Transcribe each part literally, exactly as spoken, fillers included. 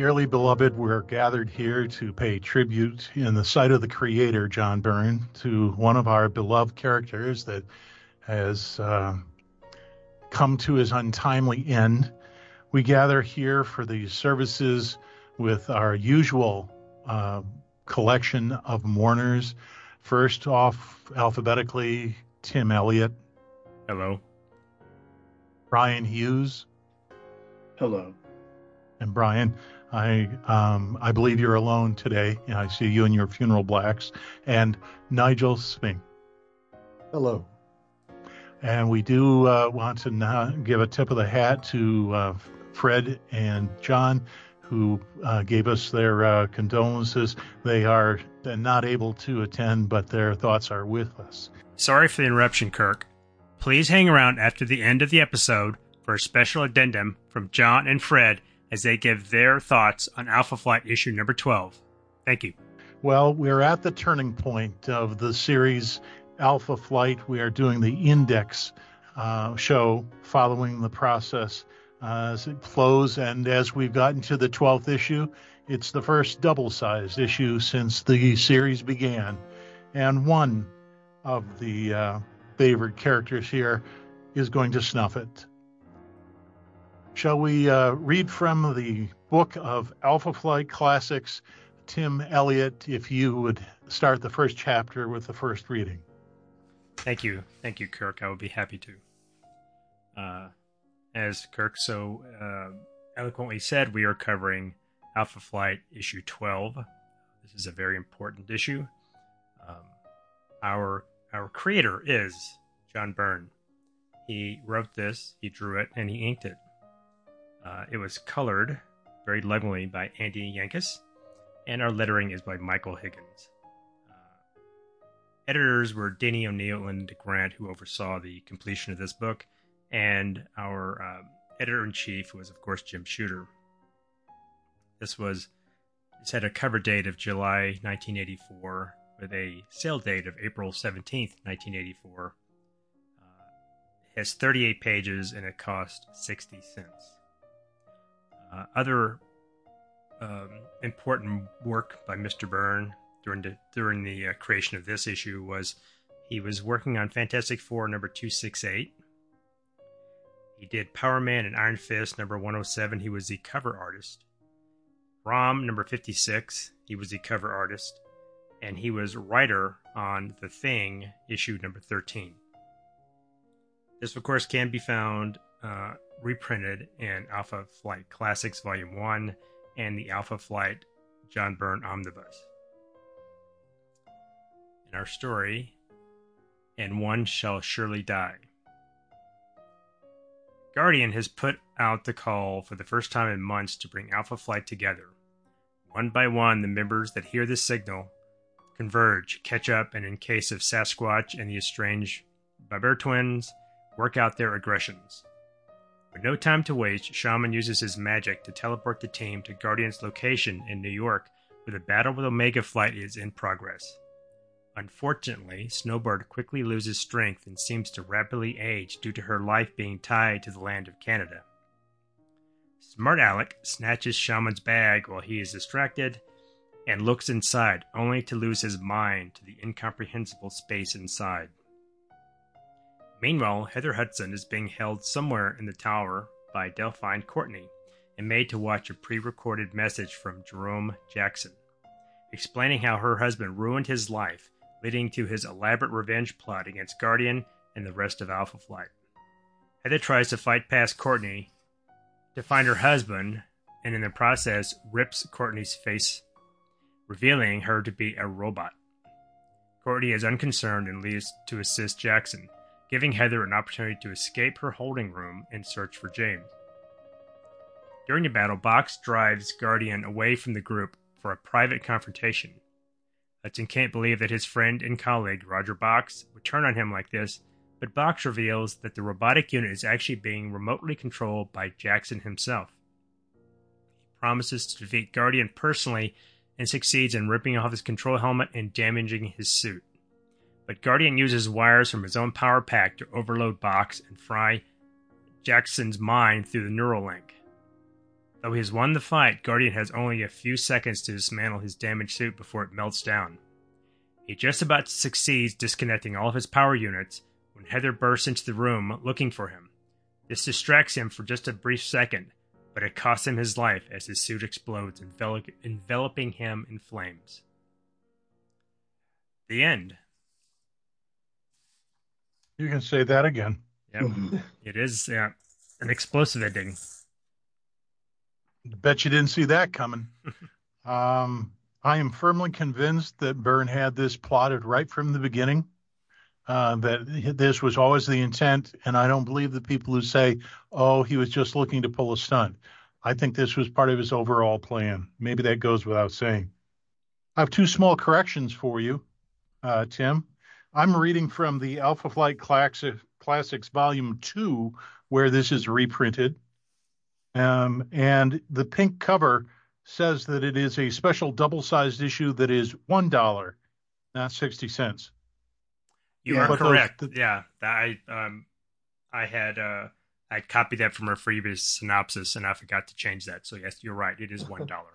Dearly beloved, we're gathered here to pay tribute in the sight of the Creator, John Byrne, to one of our beloved characters that has uh, come to his untimely end. We gather here for these services with our usual uh, collection of mourners. First off, alphabetically, Tim Elliott. Hello. Brian Hughes. Hello. And Brian, I um, I believe you're alone today. I see you in your funeral blacks. And Nigel Spink. Hello. And we do uh, want to now give a tip of the hat to uh, Fred and John, who uh, gave us their uh, condolences. They are not able to attend, but their thoughts are with us. Sorry for the interruption, Kirk. Please hang around after the end of the episode for a special addendum from John and Fred as they give their thoughts on Alpha Flight issue number twelve. Thank you. Well, we're at the turning point of the series Alpha Flight. We are doing the index uh, show following the process uh, as it flows. And as we've gotten to the twelfth issue, it's the first double-sized issue since the series began. And one of the uh, favorite characters here is going to snuff it. Shall we uh, read from the book of Alpha Flight Classics? Tim Elliott, if you would start the first chapter with the first reading. Thank you. Thank you, Kirk. I would be happy to. Uh, as Kirk so uh, eloquently said, we are covering Alpha Flight issue twelve. This is a very important issue. Um, our our creator is John Byrne. He wrote this, he drew it, and he inked it. Uh, it was colored very lovingly by Andy Yankus, and our lettering is by Michael Higgins. Uh, editors were Danny O'Neill and Linda Grant, who oversaw the completion of this book, and our um, editor-in-chief was, of course, Jim Shooter. This was this had a cover date of July nineteen eighty-four with a sale date of April seventeenth, nineteen eighty-four. Uh, it has thirty-eight pages, and it cost sixty cents. Uh, other um, important work by Mister Byrne during the during the uh, creation of this issue was he was working on Fantastic Four number two sixty-eight. He did Power Man and Iron Fist number one oh seven. He was the cover artist. Rom number fifty-six. He was the cover artist, and he was writer on The Thing issue number thirteen. This, of course, can be found Uh, reprinted in Alpha Flight Classics Volume one and the Alpha Flight John Byrne Omnibus. In our story, And One Shall Surely Die. Guardian has put out the call for the first time in months to bring Alpha Flight together. One by one, the members that hear the signal converge, catch up, and in case of Sasquatch and the estranged Babur twins, work out their aggressions. With no time to waste, Shaman uses his magic to teleport the team to Guardian's location in New York, where the battle with Omega Flight is in progress. Unfortunately, Snowbird quickly loses strength and seems to rapidly age due to her life being tied to the land of Canada. Smart Alec snatches Shaman's bag while he is distracted and looks inside, only to lose his mind to the incomprehensible space inside. Meanwhile, Heather Hudson is being held somewhere in the tower by Delphine Courtney and made to watch a pre-recorded message from Jerome Jackson, explaining how her husband ruined his life, leading to his elaborate revenge plot against Guardian and the rest of Alpha Flight. Heather tries to fight past Courtney to find her husband, and in the process rips Courtney's face, revealing her to be a robot. Courtney is unconcerned and leaves to assist Jackson, giving Heather an opportunity to escape her holding room and search for James. During the battle, Box drives Guardian away from the group for a private confrontation. Hudson can't believe that his friend and colleague, Roger Box, would turn on him like this, but Box reveals that the robotic unit is actually being remotely controlled by Jackson himself. He promises to defeat Guardian personally and succeeds in ripping off his control helmet and damaging his suit. But Guardian uses wires from his own power pack to overload Box and fry Jackson's mind through the neural link. Though he has won the fight, Guardian has only a few seconds to dismantle his damaged suit before it melts down. He just about succeeds disconnecting all of his power units when Heather bursts into the room looking for him. This distracts him for just a brief second, but it costs him his life as his suit explodes, envelop- enveloping him in flames. The end. You can say that again. Yep. It is uh, an explosive ending. Bet you didn't see that coming. um, I am firmly convinced that Byrne had this plotted right from the beginning, uh, that this was always the intent, and I don't believe the people who say, oh, he was just looking to pull a stunt. I think this was part of his overall plan. Maybe that goes without saying. I have two small corrections for you, uh, Tim. I'm reading from the Alpha Flight Classic, Classics Volume two, where this is reprinted. Um, and the pink cover says that it is a special double-sized issue that is one dollar, not sixty cents. You Yeah, are but those- correct. the- yeah, I um, I had uh, I copied that from our previous synopsis, and I forgot to change that. So yes, you're right. It is one dollar.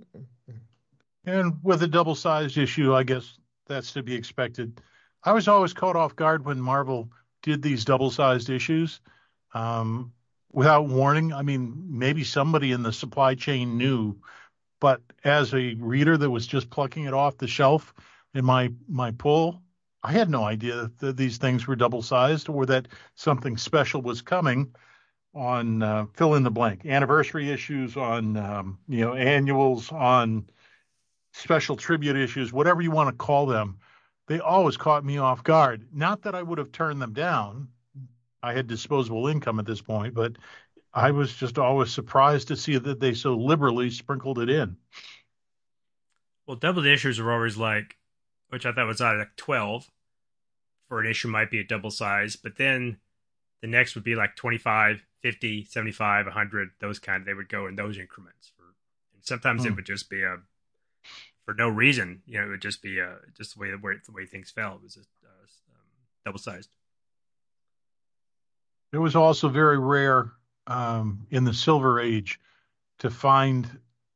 And with a double-sized issue, I guess that's to be expected. I was always caught off guard when Marvel did these double-sized issues um, without warning. I mean, maybe somebody in the supply chain knew, but as a reader that was just plucking it off the shelf in my my pull, I had no idea that these things were double-sized or that something special was coming on uh, fill in the blank anniversary issues, on um, you know annuals, on special tribute issues, whatever you want to call them. They always caught me off guard. Not that I would have turned them down. I had disposable income at this point, but I was just always surprised to see that they so liberally sprinkled it in. Well, double issues are always like, which I thought was out of like twelve for an issue might be a double size, but then the next would be like twenty-five, fifty, seventy-five, one hundred, those kind of, they would go in those increments. For, and sometimes Hmm. it would just be a, for no reason, you know, it would just be a, just the way, the way, the way things fell. It was just uh, um, double sized. It was also very rare um, in the Silver Age to find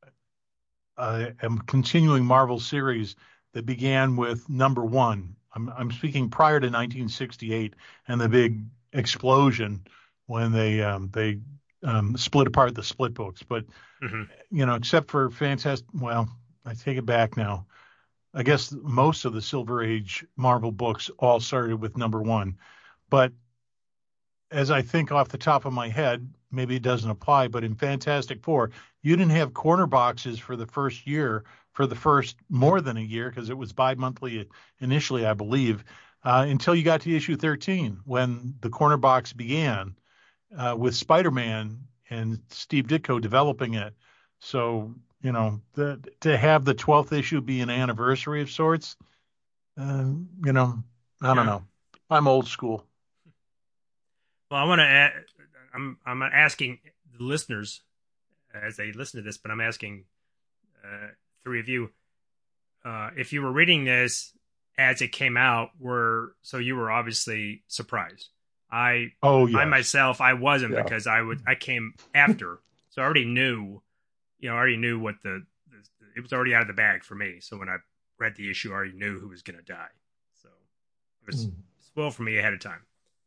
a, a continuing Marvel series that began with number one. I'm, I'm speaking prior to nineteen sixty-eight and the big explosion when they um, they um, split apart the split books. But Mm-hmm. you know, except for Fantastic, well, I take it back now. I guess most of the Silver Age Marvel books all started with number one. But as I think off the top of my head, maybe it doesn't apply, but in Fantastic Four, you didn't have corner boxes for the first year, for the first more than a year, because it was bi-monthly initially, I believe, uh, until you got to issue thirteen, when the corner box began uh, with Spider-Man and Steve Ditko developing it. So, you know, the, to have the twelfth issue be an anniversary of sorts, uh, you know, I don't Yeah. know. I'm old school. Well, I want to add, I'm, I'm asking the listeners as they listen to this, but I'm asking uh, three of you, uh, if you were reading this as it came out, were, so you were obviously surprised. I, Oh, yeah. I myself, I wasn't Yeah. because I would, I came after, so I already knew, you know, I already knew what the, the, it was already out of the bag for me. So when I read the issue, I already knew who was going to die. So it was Mm. spoiled for me ahead of time.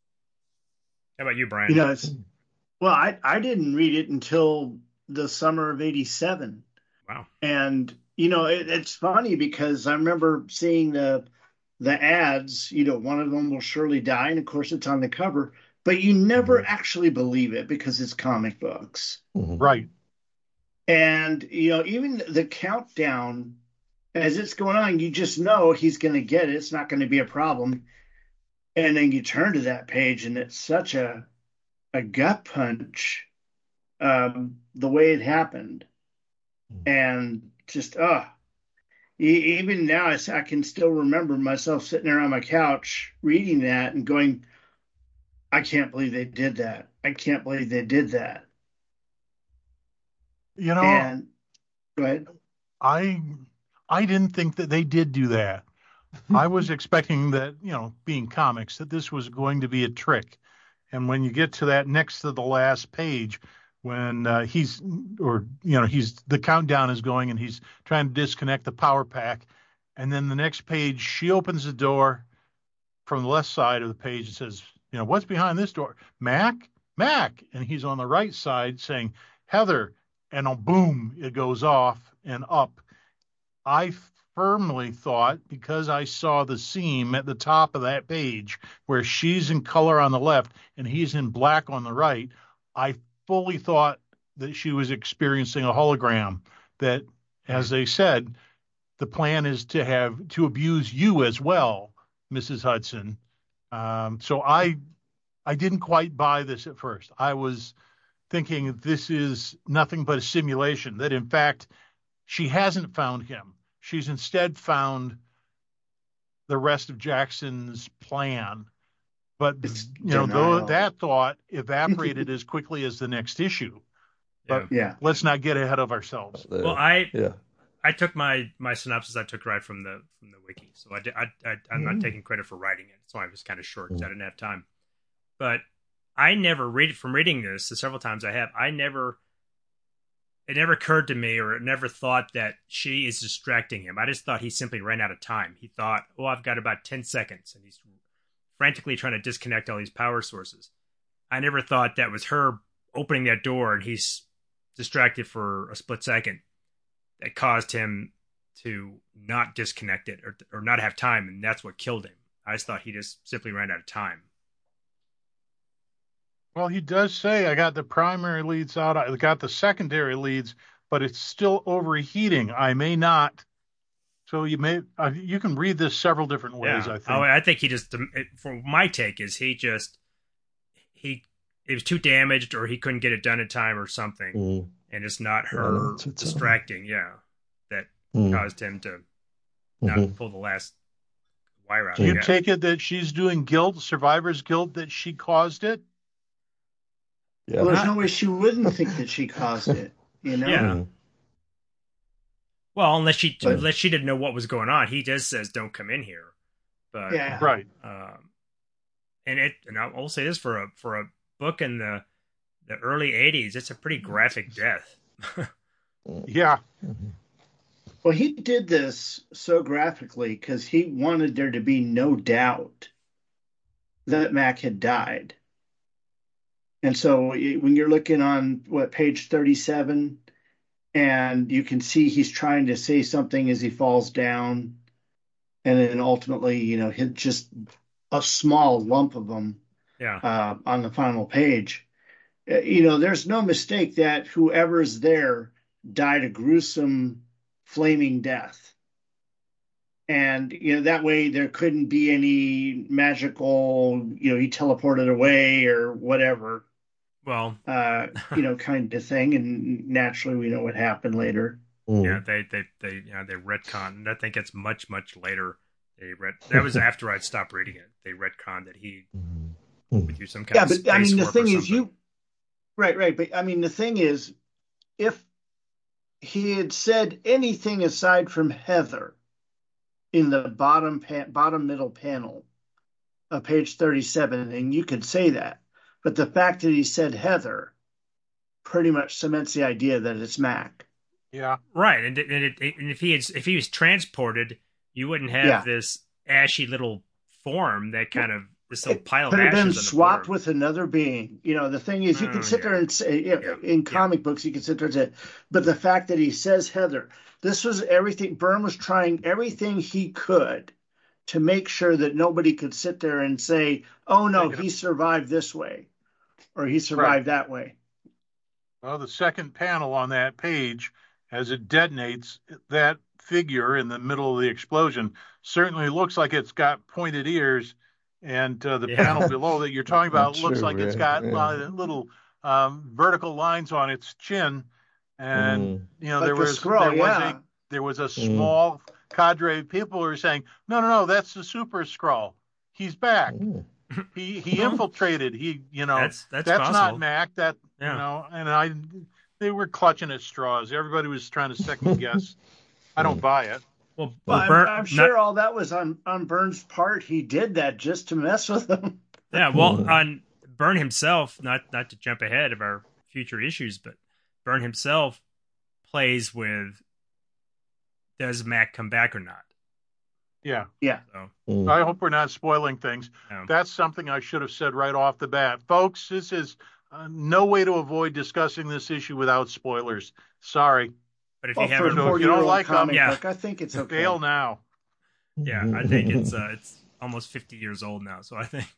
How about you, Brian? You know, it's well, I I didn't read it until the summer of eighty-seven. Wow. And you know, it, it's funny because I remember seeing the the ads, you know, one of them will surely die, and of course it's on the cover, but you never Mhm. actually believe it because it's comic books. Mhm. Right. And you know, even the countdown as it's going on, you just know he's going to get it. It's not going to be a problem. And then you turn to that page, and it's such a a gut punch, um, the way it happened, and just uh e- even now I, s- I can still remember myself sitting there on my couch reading that and going, I can't believe they did that. I can't believe they did that. You know, And go ahead. I I didn't think that they did do that. I was expecting that, you know, being comics, that this was going to be a trick. And when you get to that next to the last page, when uh, he's, or, you know, he's, the countdown is going and he's trying to disconnect the power pack. And then the next page, she opens the door from the left side of the page and says, you know, what's behind this door? Mac? Mac. And he's on the right side saying, Heather. And oh, boom, it goes off and up. I firmly thought, because I saw the seam at the top of that page where she's in color on the left and he's in black on the right, I fully thought that she was experiencing a hologram, that, as they said, the plan is to have to abuse you as well, Missus Hudson. Um, so I I didn't quite buy this at first. I was thinking this is nothing but a simulation, that in fact she hasn't found him. She's instead found the rest of Jackson's plan. But, It's you know, denial. though that thought evaporated as quickly as the next issue. But Yeah. let's not get ahead of ourselves. Well, I yeah. I took my my synopsis I took right from the from the wiki, so I, did, I, I I'm not taking credit for writing it, so I was kind of short because I didn't have time. But I never read from reading this the several times I have. I never it never occurred to me, or it never thought that she is distracting him. I just thought he simply ran out of time. He thought, oh, I've got about ten seconds, and he's frantically trying to disconnect all these power sources. I never thought that was her opening that door and he's distracted for a split second that caused him to not disconnect it or, or not have time, and that's what killed him. I just thought he just simply ran out of time. Well, he does say, I got the primary leads out, I got the secondary leads, but it's still overheating. I may not. So you may uh, you can read this several different ways, Yeah. I think. Oh, I think he just, it, for my take, is he just, he, it was too damaged, or he couldn't get it done in time or something. Mm. And it's not Yeah, her that's what's distracting, yeah, that Mm. caused him to not Mhm. pull the last wire out. Do you Yeah. take it that she's doing guilt, survivor's guilt, that she caused it? Yeah. Well, there's no way she wouldn't think that she caused it, you know? Yeah. Mm. Well, unless she But- unless she didn't know what was going on, he just says, "Don't come in here." But Yeah. Right. um, and it and I will say this, for a for a book in the the early eighties, it's a pretty graphic death. Yeah. Mhm. Well, he did this so graphically because he wanted there to be no doubt that Mac had died. And so when you're looking on what page thirty-seven, and you can see he's trying to say something as he falls down, and then ultimately, you know, hit just a small lump of them Yeah, uh, on the final page. Uh, You know, there's no mistake that whoever's there died a gruesome, flaming death. And, you know, that way there couldn't be any magical, you know, he teleported away or whatever, well, uh, you know, kind of thing. And naturally, we know what happened later. Mm. yeah, they they they you know, they retcon. And I think it's much much later. They ret that was after I'd stopped reading it. They retconned that he Mhm. would do some kind Yeah, of but space I mean, the warp or thing is, something. you, right, right. But I mean, the thing is, if he had said anything aside from Heather in the bottom pa- bottom middle panel of page thirty-seven, and you could say that, but the fact that he said Heather pretty much cements the idea that it's Mac. Yeah. Right, and, and, it, and if he had, if he was transported, you wouldn't have Yeah. this ashy little form that kind of this little It pile of could have ashes been on the swapped board. with another being. You know, the thing is, you Oh, can sit yeah. there and say, you know, Yeah. in Yeah. comic books, you can sit there and say, but the fact that he says Heather, this was everything. Byrne was trying everything he could to make sure that nobody could sit there and say, oh, no, Take it- he survived this way or he survived that way. Well, the second panel on that page, as it detonates, that figure in the middle of the explosion certainly looks like it's got pointed ears. And uh, the Yeah. panel below that you're talking about That's looks true, like it's yeah, got yeah. uh, little um, vertical lines on its chin. And, Mm. you know, Like there the was, scroll, there was yeah. a there was a small cadre of people who were saying, no, no, no, that's the Super Skrull. He's back. Mm. He he Well, infiltrated. He, you know, That's that's, that's possible. not Mac. That Yeah. you know, and I, they were clutching at straws. Everybody was trying to second guess. I don't buy it. Well, Well, well I'm, Byrne, I'm not- sure all that was on, on Burns' part. He did that just to mess with them. yeah. Well, Hmm. on Byrne himself, not not to jump ahead of our future issues, but Byrne himself plays with, does Mac come back or not? Yeah. Yeah. So, Mm. I hope we're not spoiling things. no. That's something I should have said right off the bat. Folks, this is uh, no way to avoid discussing this issue without spoilers. Sorry. But if Well, you for a haven't, So if you don't forty-year-old like them, comic yeah. book, I think it's okay. fail now. yeah, I think it's uh, it's almost fifty years old now. So I think,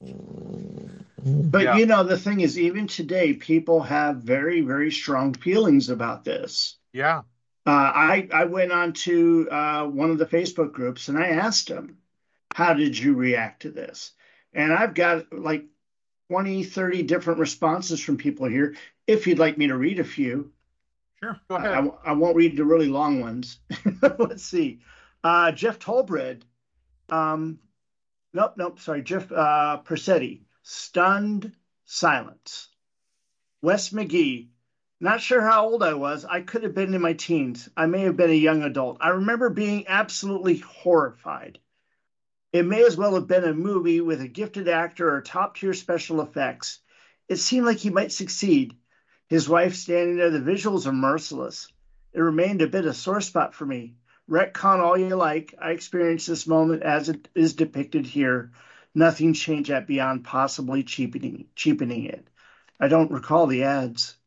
But Yeah. you know, the thing is, even today, people have very, very strong feelings about this. Yeah. Uh, I I went on to uh, one of the Facebook groups and I asked them, "How did you react to this?" And I've got like twenty, thirty different responses from people here. If you'd like me to read a few, sure. Go ahead. I, I won't read the really long ones. Let's see. Uh, Jeff Tolbred. Um, nope, nope. Sorry, Jeff uh, Persetti. Stunned silence. Wes McGee. Not sure how old I was. I could have been in my teens. I may have been a young adult. I remember being absolutely horrified. It may as well have been a movie with a gifted actor or top tier special effects. It seemed like he might succeed. His wife standing there, the visuals are merciless. It remained a bit of sore spot for me. Retcon all you like. I experienced this moment as it is depicted here. Nothing changed that beyond possibly cheapening cheapening it. I don't recall the ads.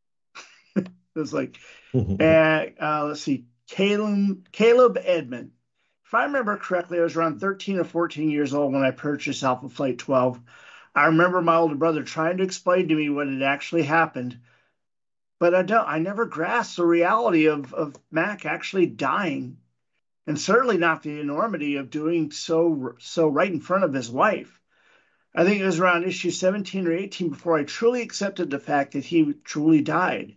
It was like, uh, uh, let's see, Caleb, Caleb Edmond. If I remember correctly, I was around thirteen or fourteen years old when I purchased Alpha Flight twelve. I remember my older brother trying to explain to me what had actually happened, but I don't. I never grasped the reality of, of Mac actually dying, and certainly not the enormity of doing so so right in front of his wife. I think it was around issue seventeen or eighteen before I truly accepted the fact that he truly died.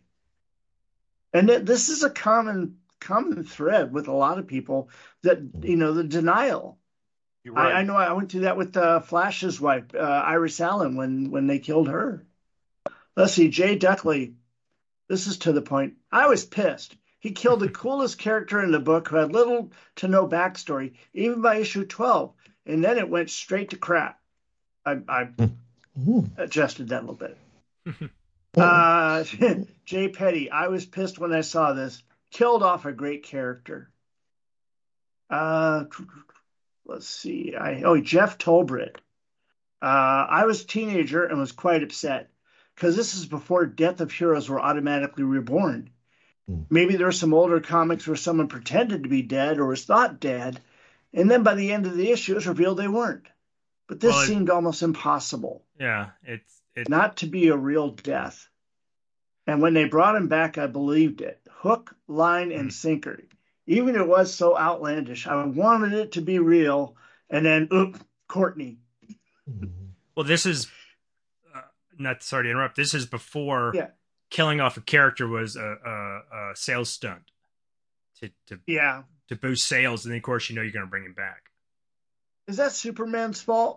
And that this is a common common thread with a lot of people, that, you know, the denial. You're right. I, I know I went through that with uh, Flash's wife, uh, Iris Allen, when when they killed her. Let's see, Jay Duckley. This is to the point. I was pissed. He killed the coolest character in the book who had little to no backstory, even by issue twelve, and then it went straight to crap. I, I adjusted that a little bit. Uh, Jay Petty. I was pissed when I saw this. Killed off a great character. Uh, let's see. I oh Jeff Tolbred. Uh, I was a teenager and was quite upset because this is before Death of Heroes were automatically reborn. Maybe there were some older comics where someone pretended to be dead or was thought dead, and then by the end of the issue, it was revealed they weren't. But this Well, it- seemed almost impossible, Yeah, it's it. not to be a real death. And when they brought him back, I believed it. Hook, line, and sinker. Even it was so outlandish, I wanted it to be real. And then, oop, Courtney. Well, this is uh, not sorry to interrupt. This is before Yeah. killing off a character was a, a, a sales stunt to to Yeah. to boost sales, and then of course you know you're going to bring him back. Is that Superman's fault?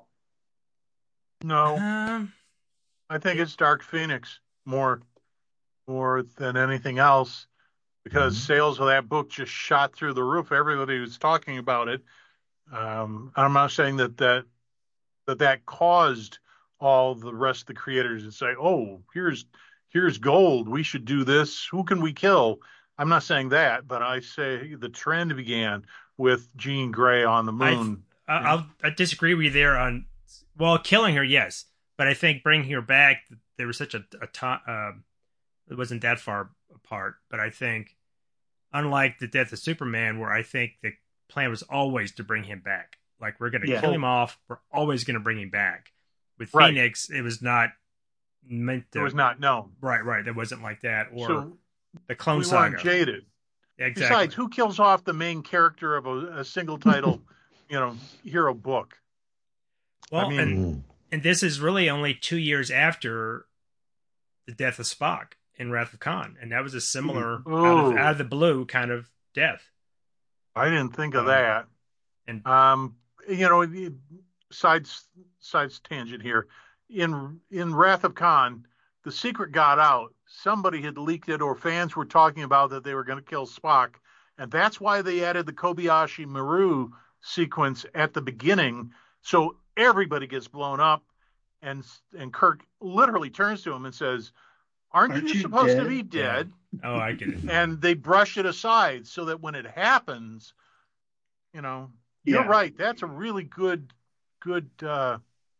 No, Um, I think it's Dark Phoenix more more than anything else, because Mhm. sales of that book just shot through the roof. Everybody was talking about it. Um, I'm not saying that that that that caused all the rest of the creators to say, "Oh, here's here's gold. We should do this. Who can we kill?" I'm not saying that, but I say the trend began with Jean Grey on the I moon. I I'll I disagree with you there on well killing her, yes, but I think bringing her back, there was such a, a time. Uh, it wasn't that far apart, but I think unlike the death of Superman, where I think the plan was always to bring him back. Like, we're going to Yeah. kill him off. We're always going to bring him back. With Right. Phoenix, it was not meant to. It was not known. Right, right. That wasn't like that. Or So the Clone we Saga. weren't jaded. Exactly. Besides, who kills off the main character of a, a single title, you know, hero book? well, I mean- and and this is really only two years after the death of Spock in Wrath of Khan, and that was a similar out of, Ooh. out of the blue kind of death. I didn't think of Um, that. and- um, you know, it- sides sides tangent here. In in Wrath of Khan, the secret got out. Somebody had leaked it, or fans were talking about that they were going to kill Spock, and that's why they added the Kobayashi Maru sequence at the beginning, so everybody gets blown up, and and Kirk literally turns to him and says, aren't, Aren't you you supposed to dead? be dead? Yeah. Oh, I get it. And they brush it aside so that when it happens, you know, you're Yeah. right. That's a really good, good. Uh,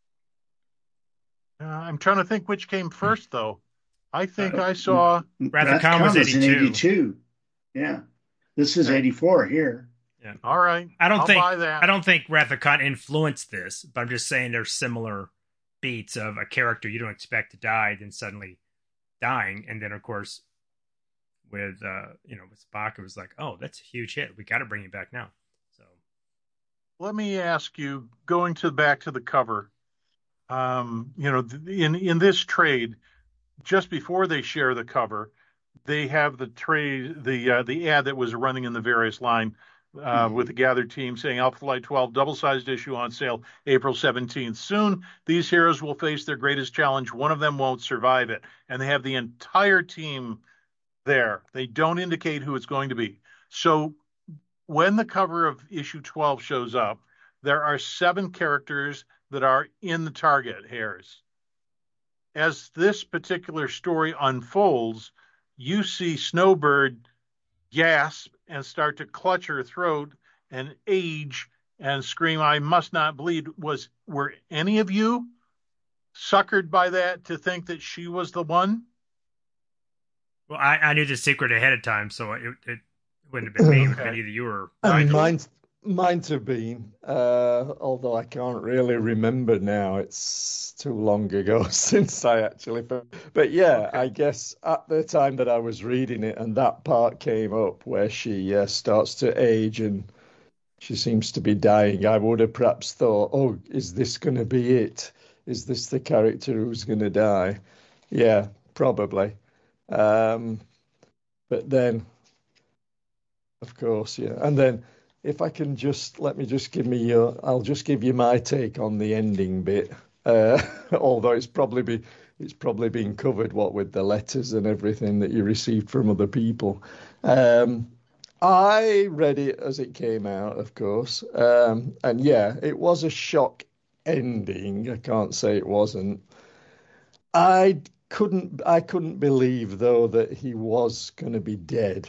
uh, I'm trying to think which came first, though. I think Uh, I saw. Wrath of Wrath of Khan was Khan was in eighty-two. eighty-two. Yeah. This is Okay. eighty-four here. Yeah. All right. I don't I'll think buy that. I don't think Wrath of Khan influenced this, but I'm just saying there's similar beats of a character you don't expect to die, then suddenly dying, and then of course with uh you know with Spock, it was like, oh, that's a huge hit. We got to bring him back now. So Let me ask you, going to back to the cover. Um, you know, in in this trade, just before they share the cover, they have the trade, the uh, the ad that was running in the various line uh, Mhm. with the gathered team saying Alpha Flight twelve double-sized issue on sale April seventeenth. Soon, these heroes will face their greatest challenge. One of them won't survive it, and they have the entire team there. They don't indicate who it's going to be. So when the cover of issue twelve shows up, there are seven characters that are in the target hairs. As this particular story unfolds, you see Snowbird gasp and start to clutch her throat and age and scream, I must not bleed. Was were any of you suckered by that to think that she was the one? well, I, I knew the secret ahead of time, so it, it wouldn't have been me. It would have been Okay. either you or And Nigel? mine, might have been, uh, although I can't really remember now. It's too long ago since I actually. But yeah, Okay. I guess at the time that I was reading it, and that part came up where she uh, starts to age and she seems to be dying, I would have perhaps thought, "Oh, is this going to be it? Is this the character who's going to die?" Yeah, probably. Um, but then. Of course, yeah. And then if I can just let me just give me your, I'll just give you my take on the ending bit. Uh, although it's probably be it's probably been covered what with the letters and everything that you received from other people. Um, I read it as it came out, of course. Um, and yeah, it was a shock ending. I can't say it wasn't. I couldn't I couldn't believe though that he was going to be dead.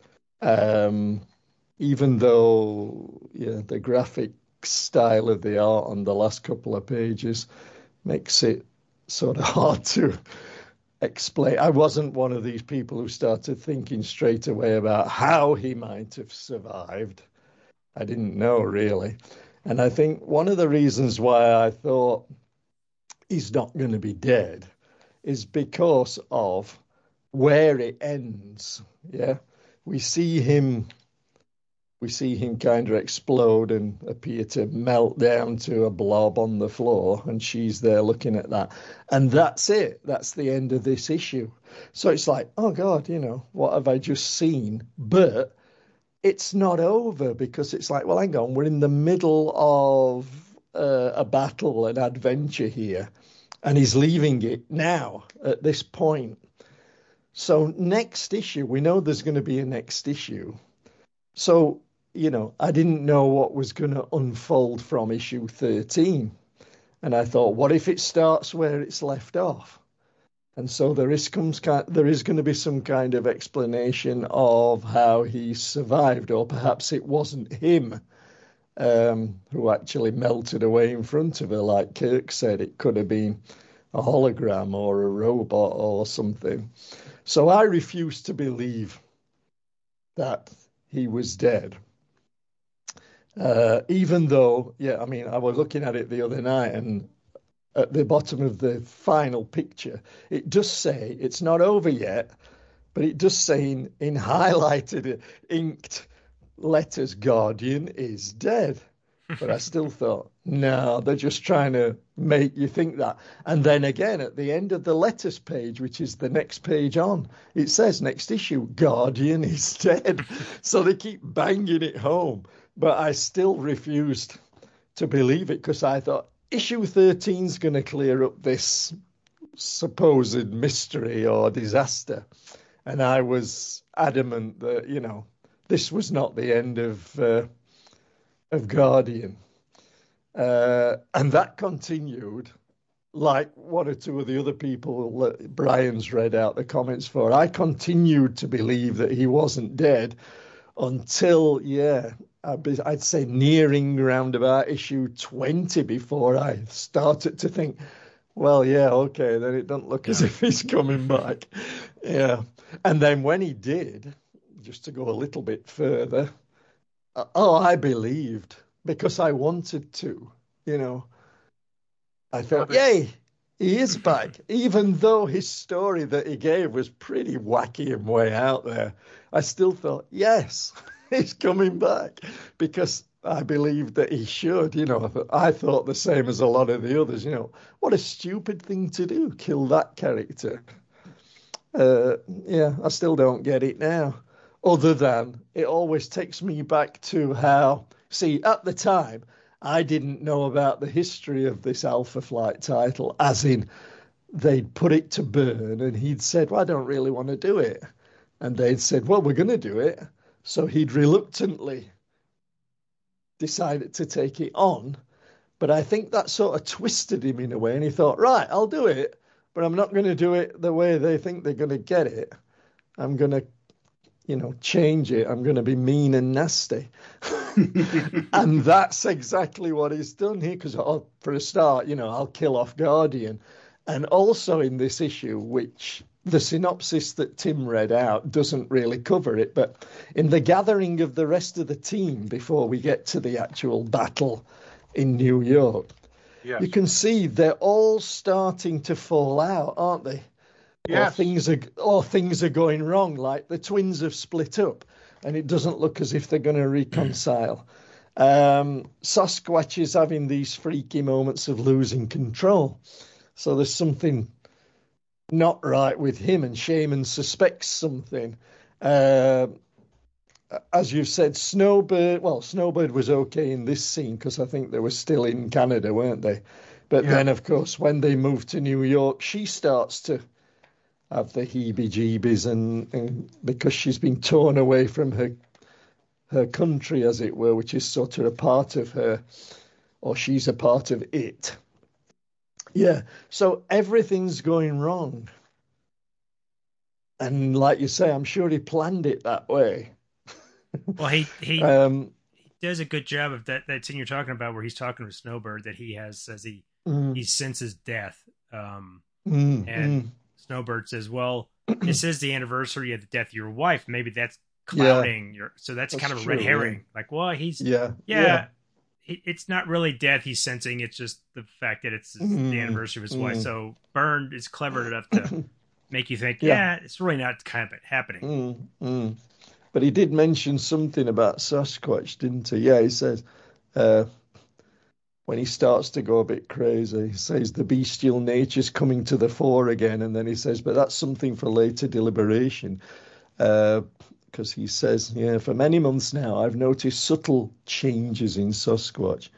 Um, even though yeah, the graphic style of the art on the last couple of pages makes it sort of hard to explain. I wasn't one of these people who started thinking straight away about how he might have survived. I didn't know really. And I think one of the reasons why I thought he's not going to be dead is because of where it ends. Yeah. We see him we see him kind of explode and appear to melt down to a blob on the floor, and she's there looking at that. And that's it. That's the end of this issue. So it's like, oh God, you know, what have I just seen? But it's not over because it's like, well, hang on, we're in the middle of uh, a battle, an adventure here, and he's leaving it now at this point. So next issue, we know there's going to be a next issue. So, you know, I didn't know what was going to unfold from issue thirteen. And I thought, what if it starts where it's left off? And so there is comes there is going to be some kind of explanation of how he survived, or perhaps it wasn't him um, who actually melted away in front of her, like Kirk said. It could have been a hologram or a robot or something. So I refuse to believe that he was dead. Uh, even though, yeah, I mean, I was looking at it the other night, and at the bottom of the final picture, it does say it's not over yet, but it does say in, in highlighted, inked letters, Guardian is dead. But I still thought, no, they're just trying to make you think that. And then again, at the end of the letters page, which is the next page on, it says next issue, Guardian is dead. So they keep banging it home. But I still refused to believe it because I thought issue thirteen is going to clear up this supposed mystery or disaster. And I was adamant that, you know, this was not the end of uh, of Guardian. Uh, and that continued like one or two of the other people that Brian's read out the comments for, I continued to believe that he wasn't dead until, yeah, I'd, be, I'd say nearing around about issue twenty before I started to think, well, yeah, okay, then it doesn't look as Yeah. if he's coming back. Yeah. And then when he did, just to go a little bit further, uh, oh, I believed because I wanted to, you know. I thought, yay, he is back. Even though his story that he gave was pretty wacky and way out there, I still thought, yes, he's coming back because I believed that he should. You know, I thought the same as a lot of the others. You know, what a stupid thing to do, kill that character. Uh, yeah, I still don't get it now. Other than it always takes me back to how, see, at the time, I didn't know about the history of this Alpha Flight title, as in they'd put it to Byrne and he'd said, well, I don't really want to do it. And they'd said, well, we're going to do it. So he'd reluctantly decided to take it on. But I think that sort of twisted him in a way. And he thought, right, I'll do it, but I'm not going to do it the way they think they're going to get it. I'm going to, you know, change it. I'm going to be mean and nasty. And that's exactly what he's done here. Because oh, for a start, you know, I'll kill off Guardian. And also in this issue, which the synopsis that Tim read out doesn't really cover it, but in the gathering of the rest of the team before we get to the actual battle in New York, yes, you can see they're all starting to fall out, aren't they? Yes. Or things are, or things are going wrong, like the twins have split up and it doesn't look as if they're going to reconcile. Um, Sasquatch is having these freaky moments of losing control. So there's something not right with him, and Shaman suspects something. Uh, as you've said, Snowbird, well, Snowbird was okay in this scene because I think they were still in Canada, weren't they? But yeah. Then, of course, when they moved to New York, she starts to have the heebie-jeebies, and, and because she's been torn away from her her country, as it were, which is sort of a part of her, or she's a part of it. Yeah, so everything's going wrong. And like you say, I'm sure he planned it that way. Well, he he, um, he does a good job of that, that scene you're talking about where he's talking with Snowbird, that he has, says he, mm. he senses death. Um, mm, and mm. Snowbird says, well, this is the anniversary of the death of your wife. Maybe that's clouding yeah. your, so that's, that's kind of a red true, herring. Yeah. Like, well, he's, yeah, yeah. yeah. It's not really death he's sensing. It's just the fact that it's mm, the anniversary of his mm. wife. So Byrne is clever enough to make you think, yeah, yeah it's really not kind of happening. Mm, mm. But he did mention something about Sasquatch, didn't he? Yeah, he says uh, when he starts to go a bit crazy, he says the bestial nature's coming to the fore again. And then he says, but that's something for later deliberation. Uh, Because he says, yeah, for many months now, I've noticed subtle changes in Sasquatch.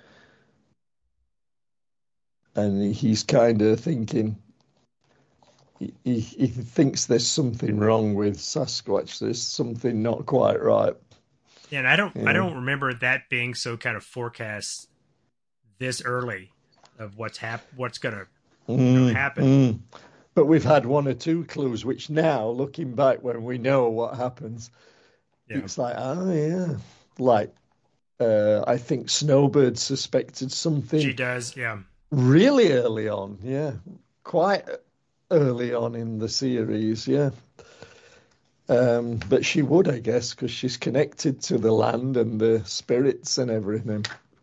And he's kind of thinking, he, he, he thinks there's something wrong with Sasquatch. There's something not quite right. Yeah, and I don't, yeah. I don't remember that being so kind of forecast this early of what's hap- what's going to mm, you know, happen. Mm. But we've had one or two clues, which now, looking back when we know what happens, yeah. it's like, oh, yeah. Like, uh, I think Snowbird suspected something. She does, yeah. Really early on, yeah. Quite early on in the series, yeah. Um, but she would, I guess, because she's connected to the land and the spirits and everything.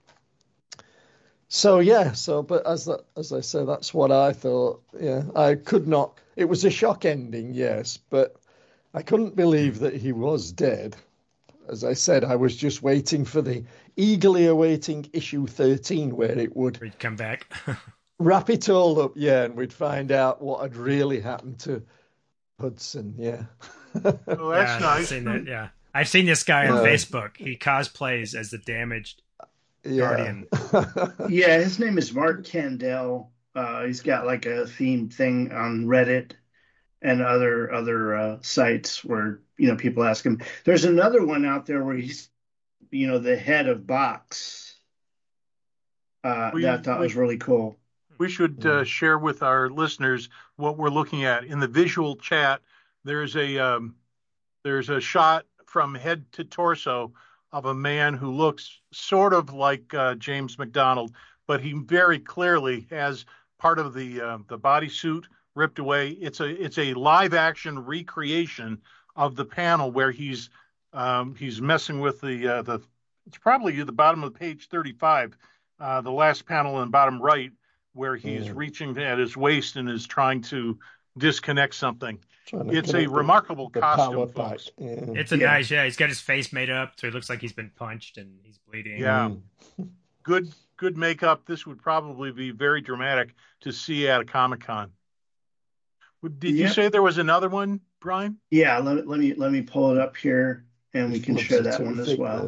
So yeah, so but as that, as I say, that's what I thought. Yeah, I could not. It was a shock ending, yes, but I couldn't believe that he was dead. As I said, I was just waiting for the eagerly awaiting issue thirteen, where it would We'd come back, wrap it all up, yeah, and we'd find out what had really happened to Hudson. Yeah. Well, that's yeah, nice. I've seen that, yeah, I've seen this guy on uh, Facebook. He cosplays as the damaged. Yeah. Yeah, his name is Mark Candell. Uh, he's got like a theme thing on Reddit and other other uh, sites where, you know, people ask him. There's another one out there where he's, you know, the head of Box. Uh, we, that I thought we, was really cool. We should uh, share with our listeners what we're looking at. In the visual chat, there's a um, there's a shot from head to torso of a man who looks sort of like uh, James McDonald, but he very clearly has part of the uh, the bodysuit ripped away. It's a it's a live action recreation of the panel where he's um, he's messing with the uh, the. It's probably at the bottom of page thirty-five, uh, the last panel in the bottom right, where he's mm. reaching at his waist and is trying to disconnect something. It's a remarkable the, the costume, folks. Yeah. It's a yeah. nice, yeah. He's got his face made up, so he looks like he's been punched and he's bleeding. Yeah, mm. good, good makeup. This would probably be very dramatic to see at a Comic-Con. Did yep. you say there was another one, Brian? Yeah, let, let me let me pull it up here, and we can share that one as well.